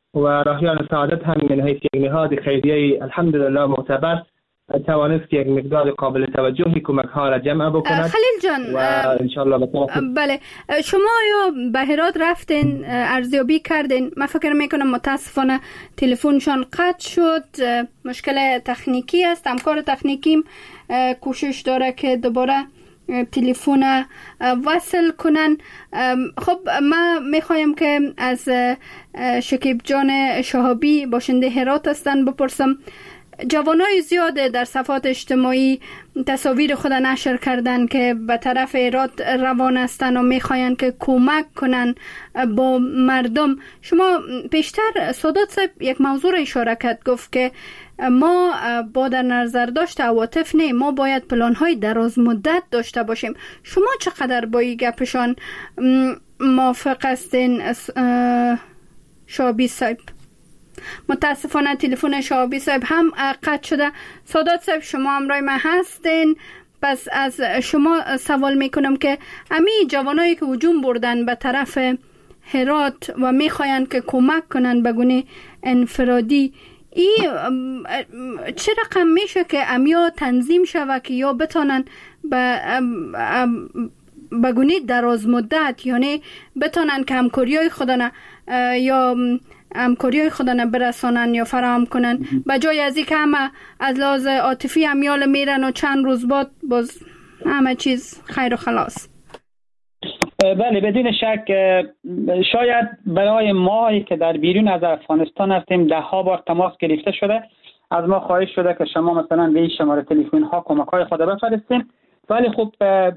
و راهیان سعادت هم من حیث یک نهاد خیریه الحمدلله معتبر توانست یک مقدار قابل توجهی کمک ها را جمع بکند. خلیل جان و انشالله بله، شما یا به هرات رفتین ارزیابی کردین؟ من فکر میکنم متاسفانه تلفنشان قطع شد، مشکل تکنیکی است. همکار تکنیکیم کوشش داره که دوباره تلفن وصل کنن. خب ما میخوایم که از شکیب جان شهابی باشنده هرات هستن بپرسم، جوانای زیاد در صفحات اجتماعی تصاویر خود نشر کردن که به طرف هرات روان هستن و میخواین که کمک کنن با مردم. شما پیشتر سادات صاحب یک موضوع را اشاره کرد، گفت که ما با در نظر داشت عواطف نه، ما باید پلان‌های دراز مدت داشته باشیم. شما چقدر با این گپشان موافق هستین شهابی صاحب؟ متاسفانه تلفن شهابی صاحب هم قطع شده. سادات صاحب شما همراه ما هستین، پس از شما سوال میکنم که امی جوانایی که هجوم بردن به طرف هرات و میخواین که کمک کنن به گونه انفرادی، چه رقم میشه که امیا تنظیم شود که یا بتانن به گونه دراز مدت، یعنی بتانن که همکاریای خودن یا همکاریای خودن برسانن یا فراهم کنن، به جای از اینکه همه از لحاظ عاطفی همیال میرن و چند روز بعد باز همه چیز خیر و خلاص؟ بله، بدون شک شاید برای ما که در بیرون از افغانستان هستیم 10 بار تماس گرفته شده، از ما خواهش شده که شما مثلا به این شماره تلفن ها کمک های خود بفرستین، ولی خب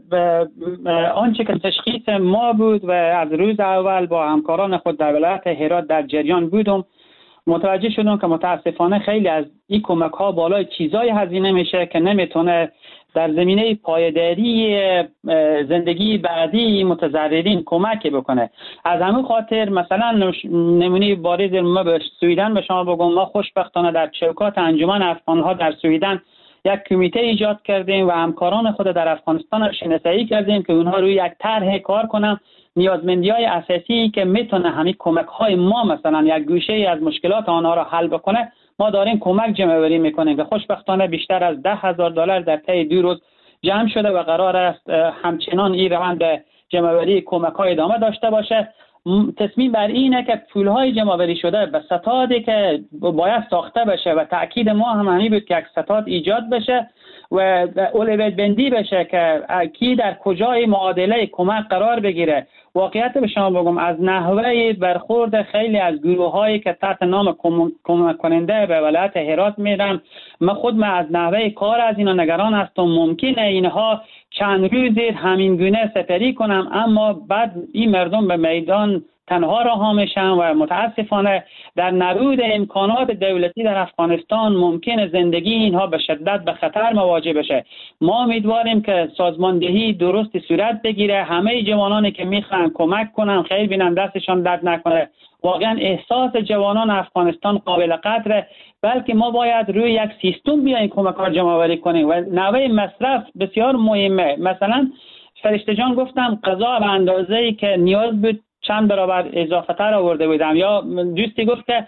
آنچه که تشخیص ما بود و از روز اول با همکاران خود در ولایت هرات در جریان بودم، متوجه شدم که متاسفانه خیلی از این کمک ها بالای چیزای هزینه میشه که نمیتونه در زمینه پایداری زندگی بعدی متضررین کمک بکنه. از همون خاطر مثلا نمونه بارز ما به سویدن به شما بگم، ما خوشبختانه در چوکات انجمن افغان‌ها در سویدن یک کمیته ایجاد کردیم و همکاران خود در افغانستان شناسایی کردیم که اونها روی یک طرح کار کنن، نیازمندی‌های اساسی که میتونه همین کمک‌های ما مثلا یک گوشه از مشکلات آنها را حل بکنه، ما داریم کمک جمع‌آوری میکنیم که خوشبختانه بیشتر از $10,000 در طی 2 روز جمع شده و قرار است همچنان این روند جمع‌آوری کمک‌های ادامه داشته باشه. تصمیم بر اینه که پول‌های جمع‌آوری شده به ستادی که باید ساخته بشه و تأکید ما هم همین بود که یک ستاد ایجاد بشه و اولویت بندی بشه که کی در کجای معادله کمک قرار بگیره. واقعیت به شما بگم از نحوه برخورد خیلی از گروه‌هایی که تحت نام کمک کننده به ولایت هرات میرن، من خود از نحوه کار از اینا نگران هستم. ممکنه اینها چند روزی همین گونه سپری کنم، اما بعد این مردم به میدان تنها رها میشن و متاسفانه در نبود امکانات دولتی در افغانستان ممکنه زندگی اینها به شدت به خطر مواجه بشه. ما امیدواریم که سازماندهی درست صورت بگیره، همه جوانانی که میخوان کمک کنن خیر بینن، دستشان درد نکنه. واقعا احساس جوانان افغانستان قابل قدره، بلکه ما باید روی یک سیستم بیایم کمک‌ها جمع‌آوری کنیم و نحوه مصرف بسیار مهمه. مثلا فرشته جان گفتم غذا به اندازه‌ای که نیاز بود چند برابر اضافه تر آورده بودم، یا دوستی گفت که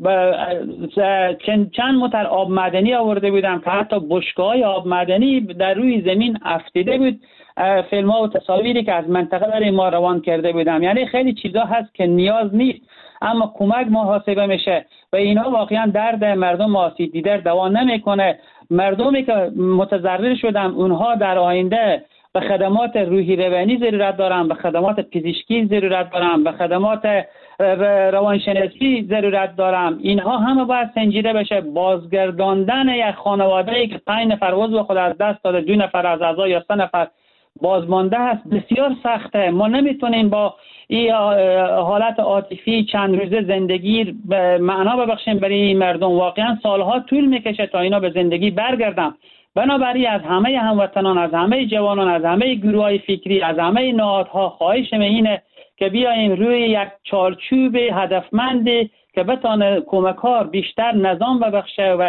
چند متر آب معدنی آورده بودم که حتی بشکه‌های آب معدنی در روی زمین افتیده بود. فیلم ها و تصاویری که از منطقه برای ما روان کرده بودم. یعنی خیلی چیزا هست که نیاز نیست اما کمک محاسبه میشه و اینا واقعا درد مردم آسیب دیده دوا نمیکنه. مردمی که متضرر شدن اونها در آینده به خدمات روحی روانی ضرورت دارن، به خدمات پزشکی ضرورت دارن، به خدمات روانشناسی ضرورت دارن. اینها همه باید سنجیده بشه. بازگرداندن یک خانواده‌ای که 5 نفر عضو خود از دست داده، 2 نفر از اعضا یا 3 نفر بازمانده هست، بسیار سخته. ما نمیتونیم با این حالت عاطفی چند روزه زندگی معنا ببخشیم برای این مردم. واقعا سالها طول میکشه تا اینا به زندگی برگردن. بنابراین از همه هموطنان، از همه جوانان، از همه گروه‌های فکری، از همه نهادها خواهشم اینه که بیاییم روی یک چارچوب هدفمندی که بتونه کمک‌ها بیشتر نظام ببخشه و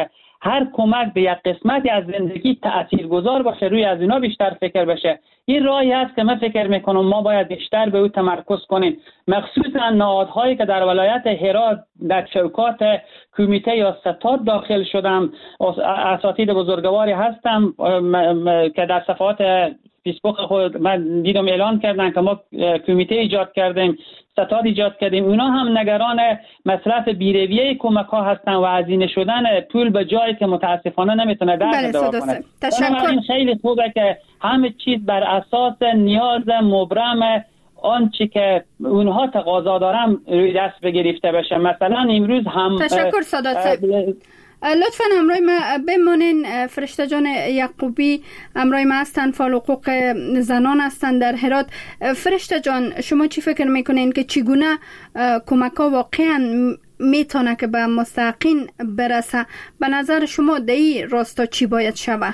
هر کمک به یک قسمتی از زندگی تاثیرگذار باشه، روی از اینا بیشتر فکر بشه. این راهی هست که من فکر میکنم ما باید بیشتر به او تمرکز کنیم، مخصوصا نهادهایی که در ولایت هرات در چوکات کمیته یا ستاد داخل شدم. اساتید بزرگواری هستم که در صفحات فیسبوک خود من دیدم اعلان کردن که ما کمیته ایجاد کردیم، ستاد ایجاد کردیم. اونا هم نگران مصرف بیرویه کمک ها هستن و هزینه شدن پول به جایی که متاسفانه نمیتونه در دوا کنه. تشکر. خیلی خوبه که همه چیز بر اساس نیاز مبرم آنچه که اونها تقاضا دارن روی دست بگرفته بشه. مثلا امروز هم تشکر سادات صاحب. لطفاً همراه ما بمانین. فرشته جان یعقوبی همراه ما هستن، فعال حقوق زنان هستن در هرات. فرشته جان، شما چی فکر میکنین که چگونه کمک ها واقعاً میتونه که به مستحقین برسه؟ به نظر شما در این راستا چی باید شوه؟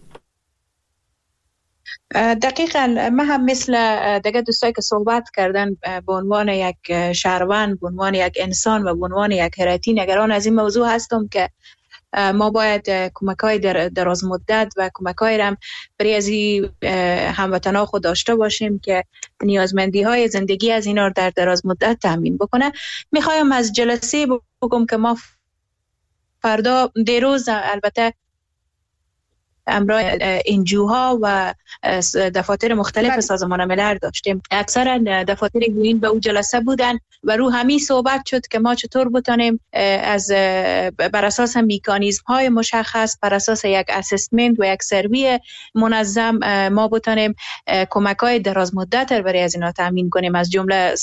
دقیقاً من هم مثل دیگه دوستایی که صحبت کردن به عنوان یک شهروند، به عنوان یک انسان و به عنوان یک هراتی نگران از این موضوع هستم که ما باید کمک‌های دراز مدت و کمک‌های هم برای از هموطنان خود داشته باشیم که نیازمندی‌های زندگی از اینا در دراز مدت تامین بکنه. می‌خوایم از جلسه بگم که ما فردا دیروز البته امرای انجوها و دفاتر مختلف سازمان ملل داشتیم. اکثر دفاتر گوین به اون جلسه بودن و رو همین صحبت شد که ما چطور بتونیم از بر اساس میکانیزم های مشخص، بر اساس یک اسسمنت و یک سروی منظم ما بتونیم کمک های دراز مدت رو برای از اینا تامین کنیم، از جمله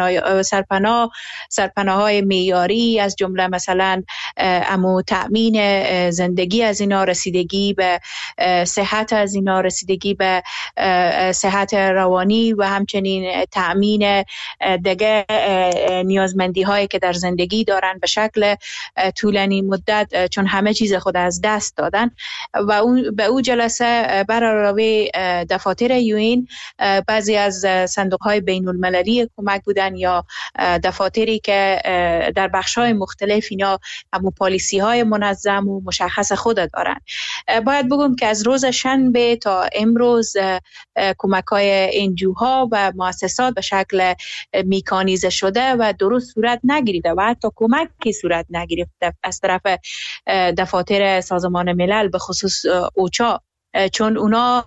سرپناه های معیاری، از جمله مثلا تامین زندگی از اینا، رسیدگی به صحت از اینا، رسیدگی به صحت روانی و همچنین تأمین دیگه نیازمندی هایی که در زندگی دارن به شکل طولانی مدت، چون همه چیز خود از دست دادن. و به او جلسه بر علاوه دفاتر یوین بعضی از صندوق های بین المللی کمک بودن یا دفاتری که در بخش های مختلف اینا همون پالیسی های منظم و مشخص خود دارن. باید بگم که از روز شنبه تا امروز کمک‌های انجوها و مؤسسات به شکل میکانیزه شده و درست صورت نگرفته و حتی کمکی صورت نگرفته از طرف دفاتر سازمان ملل به خصوص اوچا، چون اونا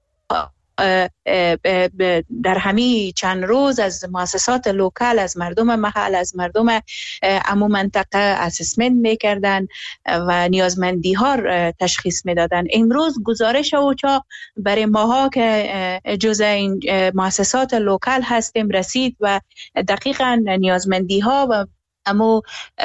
در همین چند روز از مؤسسات لوکال، از مردم محل، از مردم عموم منطقه اسسمنت میکردن و نیازمندی ها تشخیص میدادن. امروز گزارش اوچا برای ماها که جزء این مؤسسات لوکال هستیم رسید و دقیقاً نیازمندی ها و اما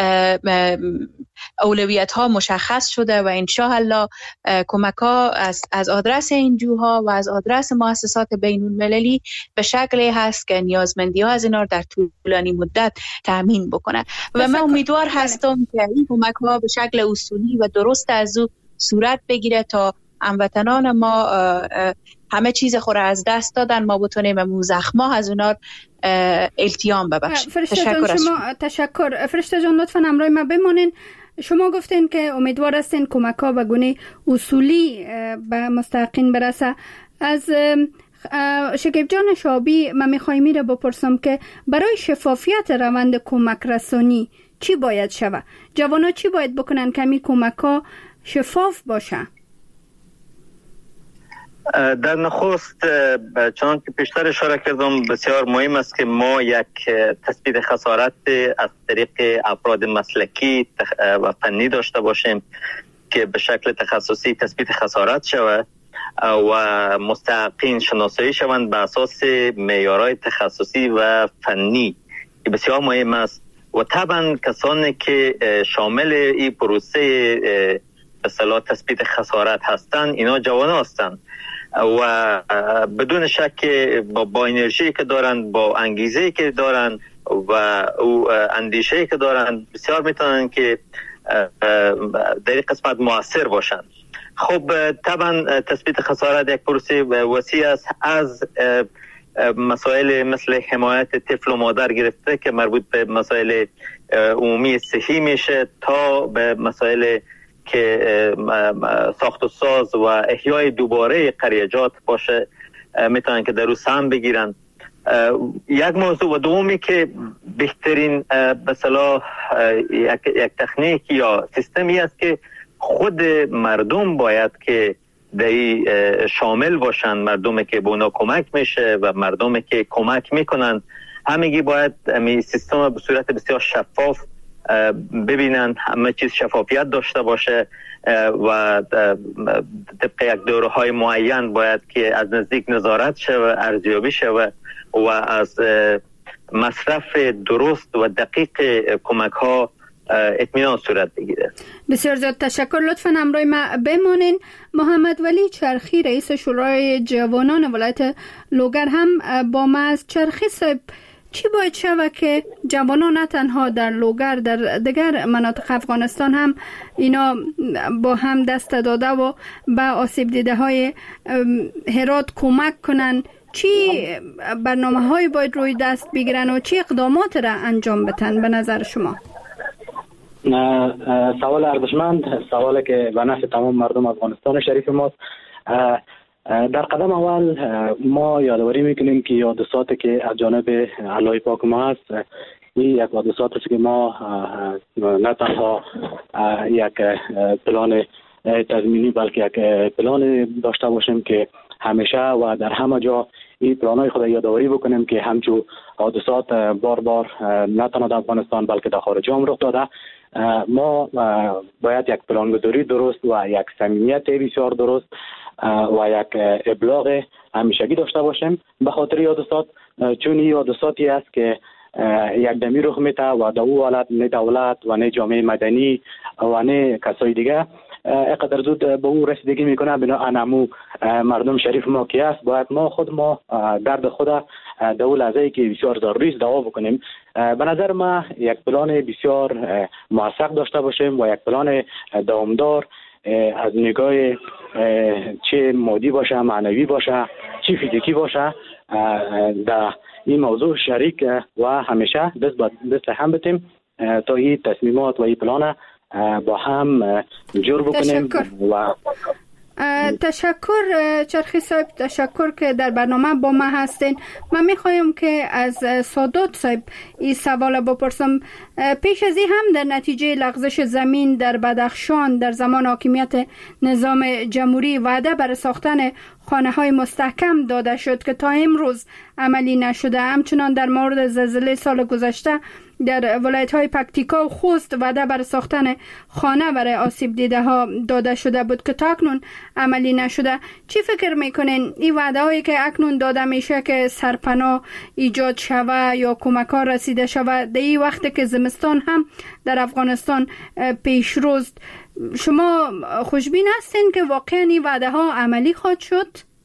اولویت ها مشخص شده و انشاءالله کمک ها از آدرس انجوها و از آدرس مؤسسات بین المللی به شکلی هست که نیازمندی ها از اینا در طولانی مدت تامین بکنه و من امیدوار هستم که این کمک ها به شکل اصولی و درست از او صورت بگیره تا هموطنان ما همه چیز خود را از دست دادن ما بتونیم امون زخما از اونا التیام ببخشیم. تشکر. فرشته جان لطفاً همراه ما بمانین. شما گفتین که امیدوار هستین کمک ها به گونه اصولی به مستحقین برسه. از شکیب جان شابی من میخوایم میره بپرسم که برای شفافیت روند کمک رسانی چی باید شود؟ جوانا چی باید بکنن که می کمک ها شفاف باشه؟ در نخست چون که پیشتر اشاره کردم بسیار مهم است که ما یک تثبیت خسارت از طریق افراد مسلکی و فنی داشته باشیم که به شکل تخصصی تثبیت خسارت شود و مستحقین شناسایی شوند به اساس معیارهای تخصصی و فنی که بسیار مهم است و طبعا کسانی که شامل این پروسه به اصطلاح تثبیت خسارت هستند اینا جوان هستند و بدون شک با انرژی که دارن، با انگیزه که دارن و او اندیشه که دارن بسیار میتونن که در این قسمت مؤثر باشن. خب طبعا تثبیت خسارت یک پروسه وسیع است، از مسائل مثل حمایت طفل و مادر گرفته که مربوط به مسائل عمومی صحی میشه تا به مسائل که ساخت و ساز و احیای دوباره قریجات باشه، میتونن که در رو سهم بگیرن. یک موضوع و دومی که بهترین به اصطلاح یک تکنیک یا سیستمی است که خود مردم باید که دایی شامل باشن، مردمی که به اونا کمک میشه و مردمی که کمک میکنن، همگی باید می سیستم به صورت بسیار شفاف ببینن، همه چیز شفافیت داشته باشه و طبق یک دوره‌های معین باید که از نزدیک نظارت شود، ارزیابی شود و از مصرف درست و دقیق کمک ها اطمینان صورت بگیره. بسیار زیاد تشکر. لطفاً همراه ما بمانین. محمد ولی چرخی رئیس شورای جوانان ولایت لوگر هم با ما از چرخی صاحب، چی باید شود که جوانان نه تنها در لوگر، در دیگر مناطق افغانستان هم اینا با هم دست داده و به آسیب دیده های هرات کمک کنن؟ چی برنامه های باید روی دست بگیرن و چی اقدامات را انجام بدن به نظر شما؟ سوال ارزشمند، سوالی که به نفع تمام مردم افغانستان شریف ماست. در قدم اول ما یادآوری میکنیم که حادثاتی که از جانب الله پاک ما است، این یک حادثات است که ما نه تنها یک پلان تضمینی بلکه یک پلان داشته باشیم که همیشه و در همه جا این پلان‌های خود یادآوری بکنیم که همچون حادثات بار بار نه تنها در افغانستان بلکه در خارج هم رخ داده. ما باید یک پلانگذاری درست و یک صمیمیت بسیار درست و یک ابلاغ همیشگی داشته باشیم به خاطر حادثات، چون این حادثاتی است که یک دمی رخ میده و در او حالت نه دولت و نه جامعه مدنی و نه کسای دیگه اقدر زود به او رسیدگی میکنه. بنابراین انمو مردم شریف ما که است، باید ما درد خود در اون لحظه‌ای که بسیار ضروری است دوا بکنیم. به نظر ما یک پلان بسیار موثق داشته باشیم و یک پلان دوامدار از نگاه چه مادی باشه، معنوی باشه، چه فیزیکی باشه، در این موضوع شریک و همیشه دست هم بتیم تا این تصمیمات و این پلان با هم جور بکنیم. تشکر چرخی صاحب، تشکر که در برنامه با ما هستین. من میخوایم که از سادات صاحب این سوال بپرسم. پیش از این هم در نتیجه لغزش زمین در بدخشان در زمان حاکمیت نظام جمهوری وعده برای ساختن خانه های مستحکم داده شد که تا امروز عملی نشده. همچنان در مورد زلزله سال گذشته در ولایت های پکتیکا و خوست وعده برای ساختن خانه برای آسیب دیده ها داده شده بود که تا اکنون عملی نشده. چی فکر میکنین این وعده هایی که اکنون داده میشه که سرپناه ایجاد شوه یا کمک ها رسیده شوه در این وقت که زمستان هم در افغانستان پیش روز، شما خوشبین هستین که واقعا این وعده ها عملی خواهد شد؟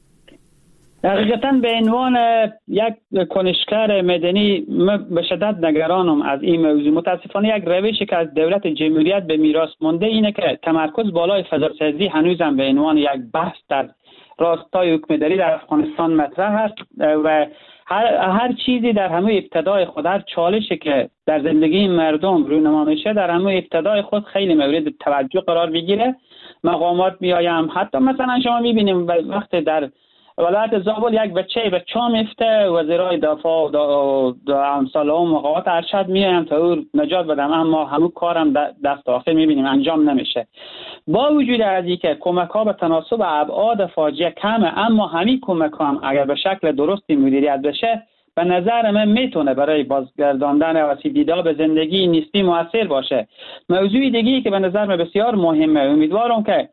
حقیقتا به عنوان یک کنشگر مدنی به شدت نگرانم از این موضوع. متاسفانه یک روشی که از دولت جمهوریت به میراث مونده اینه که تمرکز بالای فضاسازی هنوزم به عنوان یک بحث در راستای حکمرانی در افغانستان مطرح است و هر چیزی در همه ابتدای خود، هر چالشی که در زندگی مردم رونما میشه در همه ابتدای خود خیلی مورد توجه قرار بگیره. مقامات میایم، حتی مثلا شما میبینیم وقتی در ولایت زابل یک بچه میفته، وزیرای دفاع و امثال اون مقامات ارشد میایم تا او نجات بدم، اما همون کارم دست آخر میبینیم انجام نمیشه. با وجود از اینکه کمک ها به تناسب ابعاد فاجعه کمه، اما همین کمک ها هم اگر به شکل درستی مدیریت بشه به نظر من میتونه برای بازگرداندن آسیب دیده به زندگی نیستی موثر باشه. موضوع دیگه‌ای که به نظر من بسیار مهمه، امیدوارم که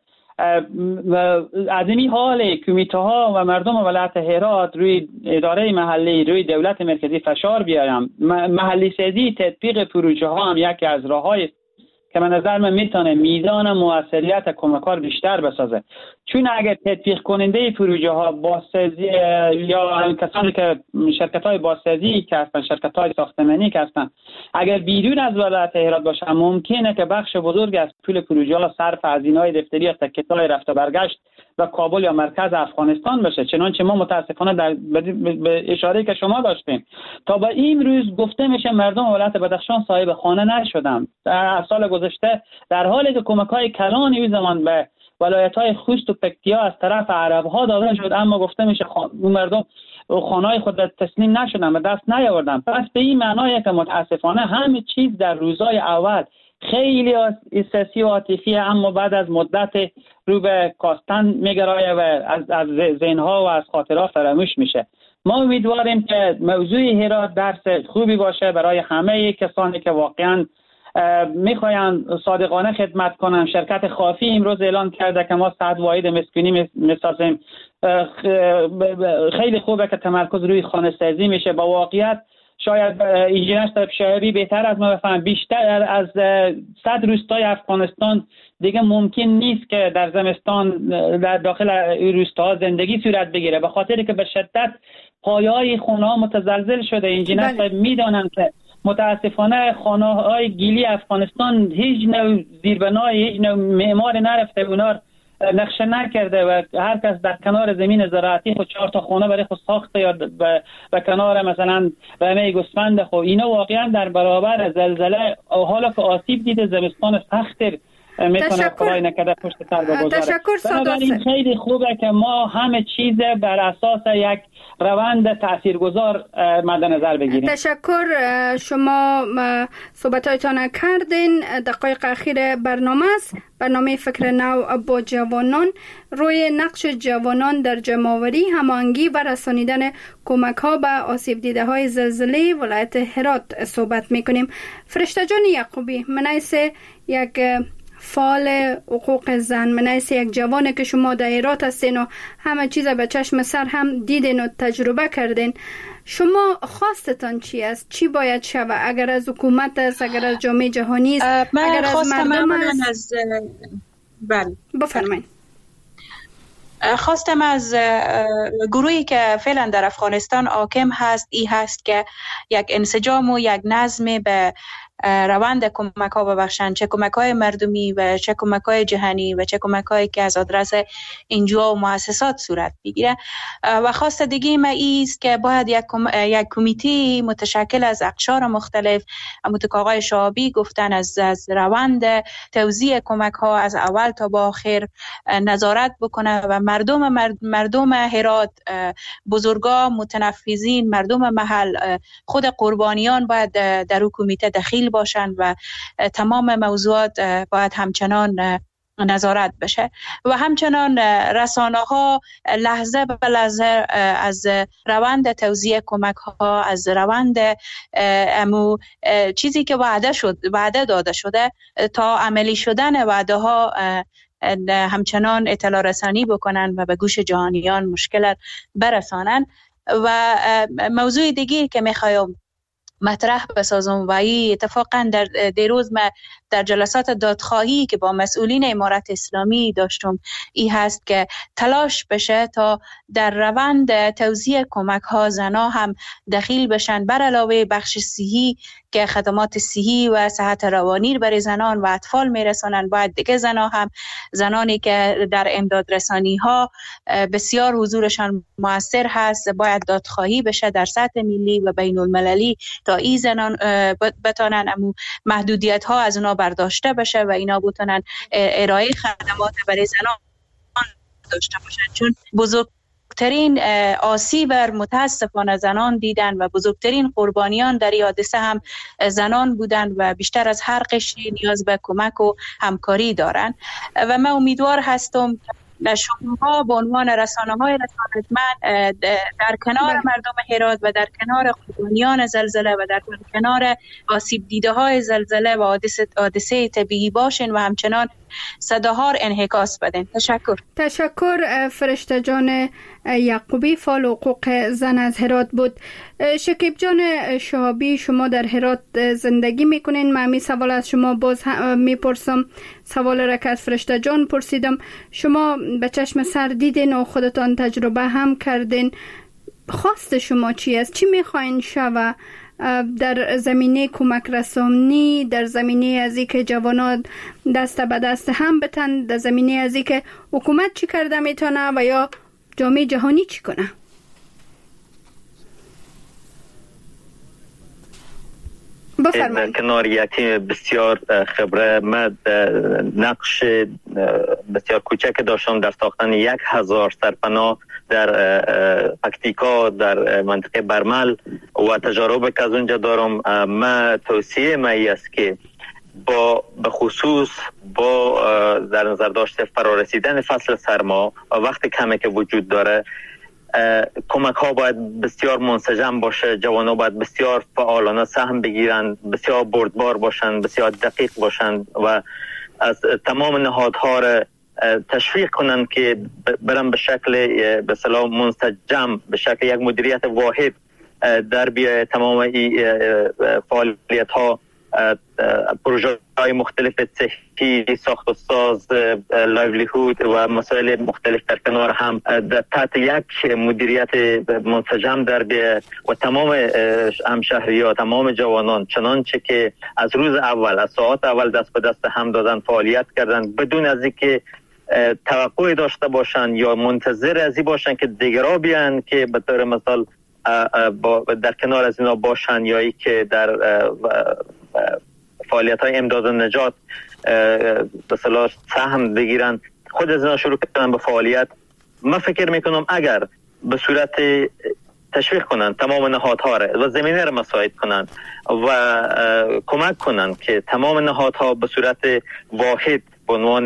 از این حال کمیته ها و مردم ولایت هرات روی اداره محلی، روی دولت مرکزی فشار بیارم. محلی سازی تطبیق پروژه ها هم یکی از راه‌های که به نظر من میتونه میزان موثریت کمکار بیشتر بسازه، چون اگر تطبیق کننده پروژه ها بازسازی یا کسانی که شرکت های بازسازی که هستن، شرکت های ساختمانی که هستن، اگر بیرون از ولایت هرات باشه، ممکنه که بخش بزرگ از پول پروژه ها صرف هزینه‌های دفتری یا تکلیف‌های رفت و برگشت و کابل یا مرکز افغانستان بشه، چنانچه ما متاسفانه در به اشاره که شما داشتیم تا به این روز گفته میشه مردم ولایت بدخشان صاحب خانه نشدن. در سال گذشته در حالی که کمک‌های کلان این زمان به ولایت‌های خوست و پکتیا از طرف عرب‌ها داده شد، اما گفته میشه مردم خانه‌های خود تسلیم نشدن و دست نیاوردن. پس به این معنیه که متاسفانه همه چیز در روزهای اول خیلی سیاسی و عاطفی، اما بعد از مدت رو به کاستن میگرایه و از ذهن‌ها و از خاطرات فراموش میشه. ما امیدواریم که موضوع هرات درس خوبی باشه برای همه کسانی که واقعاً میخواین صادقانه خدمت کنن. شرکت خافی امروز اعلان کرده که ما 100 واحد مسکونی میسازیم. خیلی خوبه که تمرکز روی خانه سازی میشه. با واقعیت شاید انجینر صاحب شاعری بهتر از ما بفهم، بیشتر از 100 روستای افغانستان دیگه ممکن نیست که در زمستان در داخل روستاها زندگی صورت بگیره، به خاطری که به شدت پایه‌های خونه‌ها متزلزل شده. انجینر صاحب میدونن که متاسفانه خانه‌های گیلی افغانستان هیچ نوع زیربنای، هیچ نوع معمار نرفته، اونا نقشه نکرده و هر کس در کنار زمین زراعتی خود 4 تا خانه برای خود ساخته یا به کنار مثلا رمه گوسفند خود. اینا واقعا در برابر زلزله حالا که آسیب دیده زمستان سختی میتونه کارای نکرده پشت سر بگذاره. تشکر بنابراین خیلی خوبه که ما همه چیز بر اساس یک روند تاثیرگذار مد نظر بگیریم. تشکر. شما صحبتایتان کردین. دقایق اخیر برنامه است، برنامه فکر نو با جوانان، روی نقش جوانان در جمع‌آوری، هماهنگی و رسانیدن کمک‌ها به آسیب دیده های زلزله ولایت هرات صحبت می‌کنیم. فرشته جان یعقوبی، منیس یک فعال حقوق زن، منیس یک جوانه که شما در هرات هستین و همه چیز به چشم سر هم دیدین و تجربه کردین، شما خواستتان چی است؟ چی باید شود؟ اگر از حکومت است، اگر از جامعه جهانی است، اگر از مردم است؟ بله بفرمایید. خواستم از گروهی که فعلا در افغانستان حاکم هست ای هست که یک انسجام و یک نظم به روند کمک ها ببخشند، چه کمک های مردمی و چه کمک های جهانی و چه کمک هایی که از آدرس انجیو و مؤسسات صورت بگیره. و خواست دیگه ما ایست که باید یک کمیته متشکل از اقشار مختلف، همونطور که آقای شعابی گفتن، از روند توزیع کمک ها از اول تا با آخر نظارت بکنه و مردم هرات، بزرگا، متنفذین، مردم محل، خود قربانیان باید در کمیته دخیل باشند و تمام موضوعات باید همچنان نظارت بشه و همچنان رسانه ها لحظه به لحظه از روند توزیع کمک ها، از روند چیزی که وعده داده شده تا عملی شدن وعده ها همچنان اطلاع رسانی بکنن و به گوش جهانیان مشکل برسانن. و موضوع دیگه که میخوایم مطرح بسازم و این اتفاقا در دیروز ما در جلسات دادخواهی که با مسئولین امارت اسلامی داشتم ای هست که تلاش بشه تا در روند توزیع کمک ها زنا هم دخیل بشن، بر علاوه بخش صحی که خدمات صحی و صحت روانی برای زنان و اطفال میرسانن، باید دیگه زنانی که در امداد رسانی ها بسیار حضورشان موثر هست باید دادخواهی بشه در سطح ملی و بین المللی تا این زنان بتانن محدودیت ها از اونا برداشته بشه و اینا بتونن ارائه خدمات برای زنان داشته باشن، چون بزرگترین آسیب متاسفانه زنان دیدن و بزرگترین قربانیان در این حادثه هم زنان بودن و بیشتر از هر قشری نیاز به کمک و همکاری دارن. و من امیدوار هستم شما به عنوان رسانه‌های رسانتمند در کنار مردم هرات و در کنار قربانیان زلزله و در کنار آسیب دیده های زلزله و حادثه طبیعی باشین و همچنان صداها انعکاس بدین. تشکر. فرشته جان یعقوبی، فعال حقوق زن از هرات بود. شکیب جان شعابی، شما در هرات زندگی میکنین. من می سوال از شما باز میپرسم، سوال را که از فرشته جان پرسیدم. شما به چشم سر دیدین و خودتان تجربه هم کردین. خواست شما چی است؟ چی میخواین شوه؟ در زمینه کمک رسانی، در زمینه از اینکه جوانان دست به دست هم بتن، در زمینه از اینکه حکومت چی کرده میتونه و یا جامعه جهانی چی کنه؟ بفرمایید. کنار یکی بسیار خبره، من نقش بسیار کوچک داشتم در ساختن 1000 سرپناه در پکتیکا، در منطقه برمل و تجارب که از اونجا دارم. من توصیه من است که به خصوص با در نظر داشته فرارسیدن فصل سرما و وقت کمی که وجود داره، کمک ها باید بسیار منسجم باشه، جوانان باید بسیار فعالانه سهم بگیرن، بسیار بردبار باشن، بسیار دقیق باشن و از تمام نهادها را تشویق کنن که برن به شکل به اصطلاح منسجم، به شکل یک مدیریت واحد در بیای تمام این فعالیت ها، پروژه های مختلف صحی، ساخت و ساز، لایولیهود و مسائل مختلف در کنار هم تحت یک مدیریت منسجم در بیای و تمام همشهری‌ها، تمام جوانان چنانچه که از روز اول، از ساعت اول دست به دست هم دادن، فعالیت کردن بدون از اینکه توقعی داشته باشن یا منتظر از این باشن که دیگرها بیان که به طور مثال در کنار از اینا باشن یا ای که در فعالیت های امداد و نجات به صلاح سهم بگیرن، خود از اینا شروع کردن به فعالیت. من فکر میکنم اگر به صورت تشویق کنن تمام نهادها را و زمینه را مساعد کنن و کمک کنن که تمام نهادها به صورت واحد به عنوان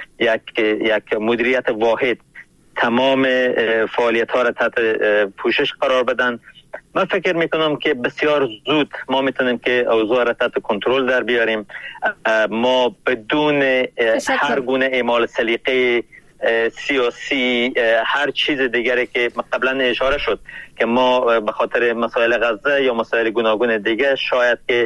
یک مدیریت واحد تمام فعالیت ها را تحت پوشش قرار بدن، من فکر میکنم که بسیار زود ما میتونیم که اوضاع را تحت کنترل در بیاریم. ما بدون هر گونه اعمال سلیقه سیاسی، هر چیز دیگری که قبلا اشاره شد که ما به خاطر مسائل غزه یا مسائل گوناگون دیگه شاید که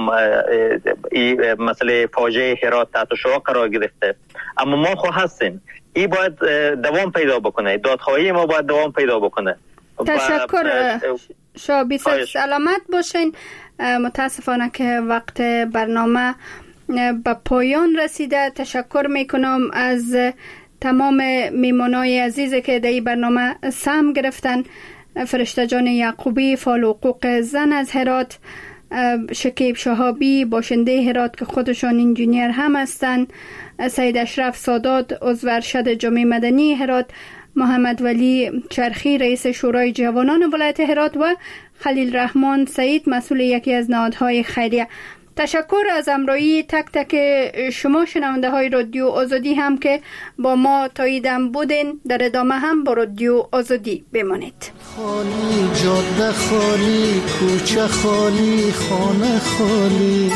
این مسئله فاجعه هرات تحت شعاع قرار گرفته، اما ما خو هستیم. این باید دوام پیدا بکنه، دادخواهی ما باید دوام پیدا بکنه. تشکر شما، سلامت باشین. متاسفانه که وقت برنامه به پایان رسیده. تشکر میکنم از تمام میمانای عزیزی که در این برنامه سهم گرفتن. فرشته جان یعقوبی، فعال حقوق زن از هرات، شکیب شهابی باشنده هرات که خودشان انجینیر هم هستند، سید اشرف سادات عضو ارشد جامعه مدنی هرات، محمد ولی چرخی رئیس شورای جوانان ولایت هرات و خلیل رحمان سعید مسئول یکی از نهادهای خیریه. تشکر از همراهی تک تک شما شنونده های رادیو آزادی هم که با ما تاییدم بودین. در ادامه هم با رادیو آزادی بمانید. خالی جاده خالی، کوچه خالی، خانه خالی،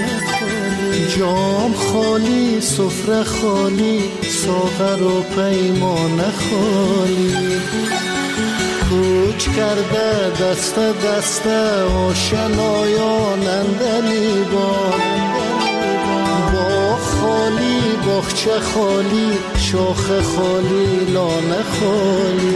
جام خالی، سفره خالی، ساغر و پیمانه خالی، کوچ کرده دست دست آشنایان اندلیبان، باغ خالی، باغچه خالی، شاخ خالی، لانه خالی.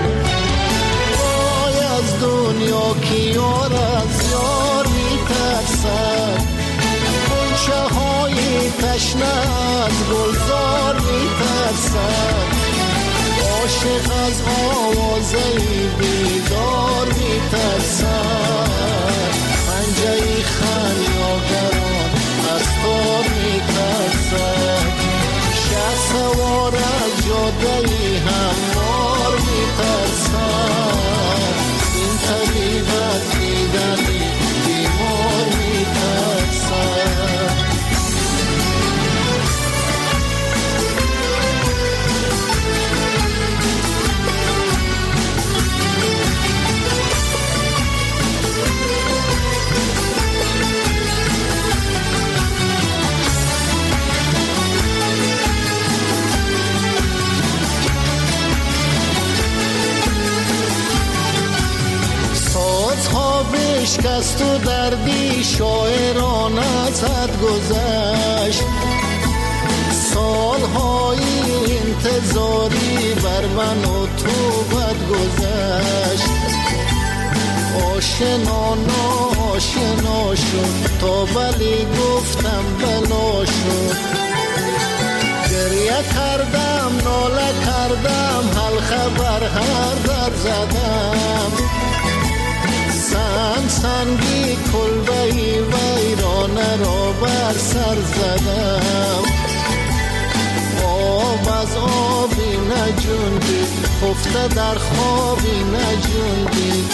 وای از دنیا که یار از یار میترسد، غنچه های تشنه از گلزار میترسد، عاشق از آوازه بیدار میترسد، پنجه خمیاگران از تار میترسد، شه سوار از جاده هموار میترسد، این طبیب از دیدن بیمار میترسد. بشکست و دردی شاعران ازت گذشت، سالهای انتظاری بر من و تو بد گذشت، آشنا ناشنا شد تا ولی گفتم بلا شد. گریه کردم ناله کردم حال خبر هر در زدم. سنگی کلبهی ویرانه را بر سر زدم. آب از آبی نجوندی خفته در خوابی نجوندی.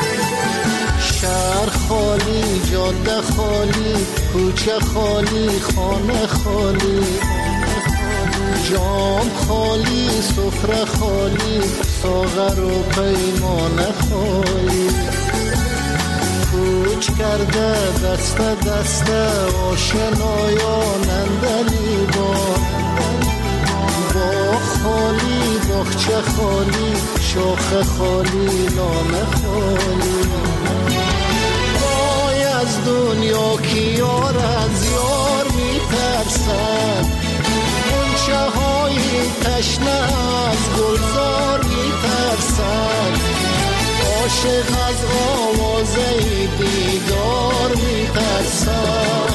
شهر خالی جاده خالی کوچه خالی خانه خالی. جام خالی سفره خالی ساغر و پیمانه خالی. کوچ کرده دسته دسته آشنایان اندلیبان. باغ خالی باغچه خالی شاخه خالی لانه خالی. وای از دنیا که یار از یار میترسد. غنچه های تشنه از گلزار میترسد. عاشق از آوازه دیدار میترسد.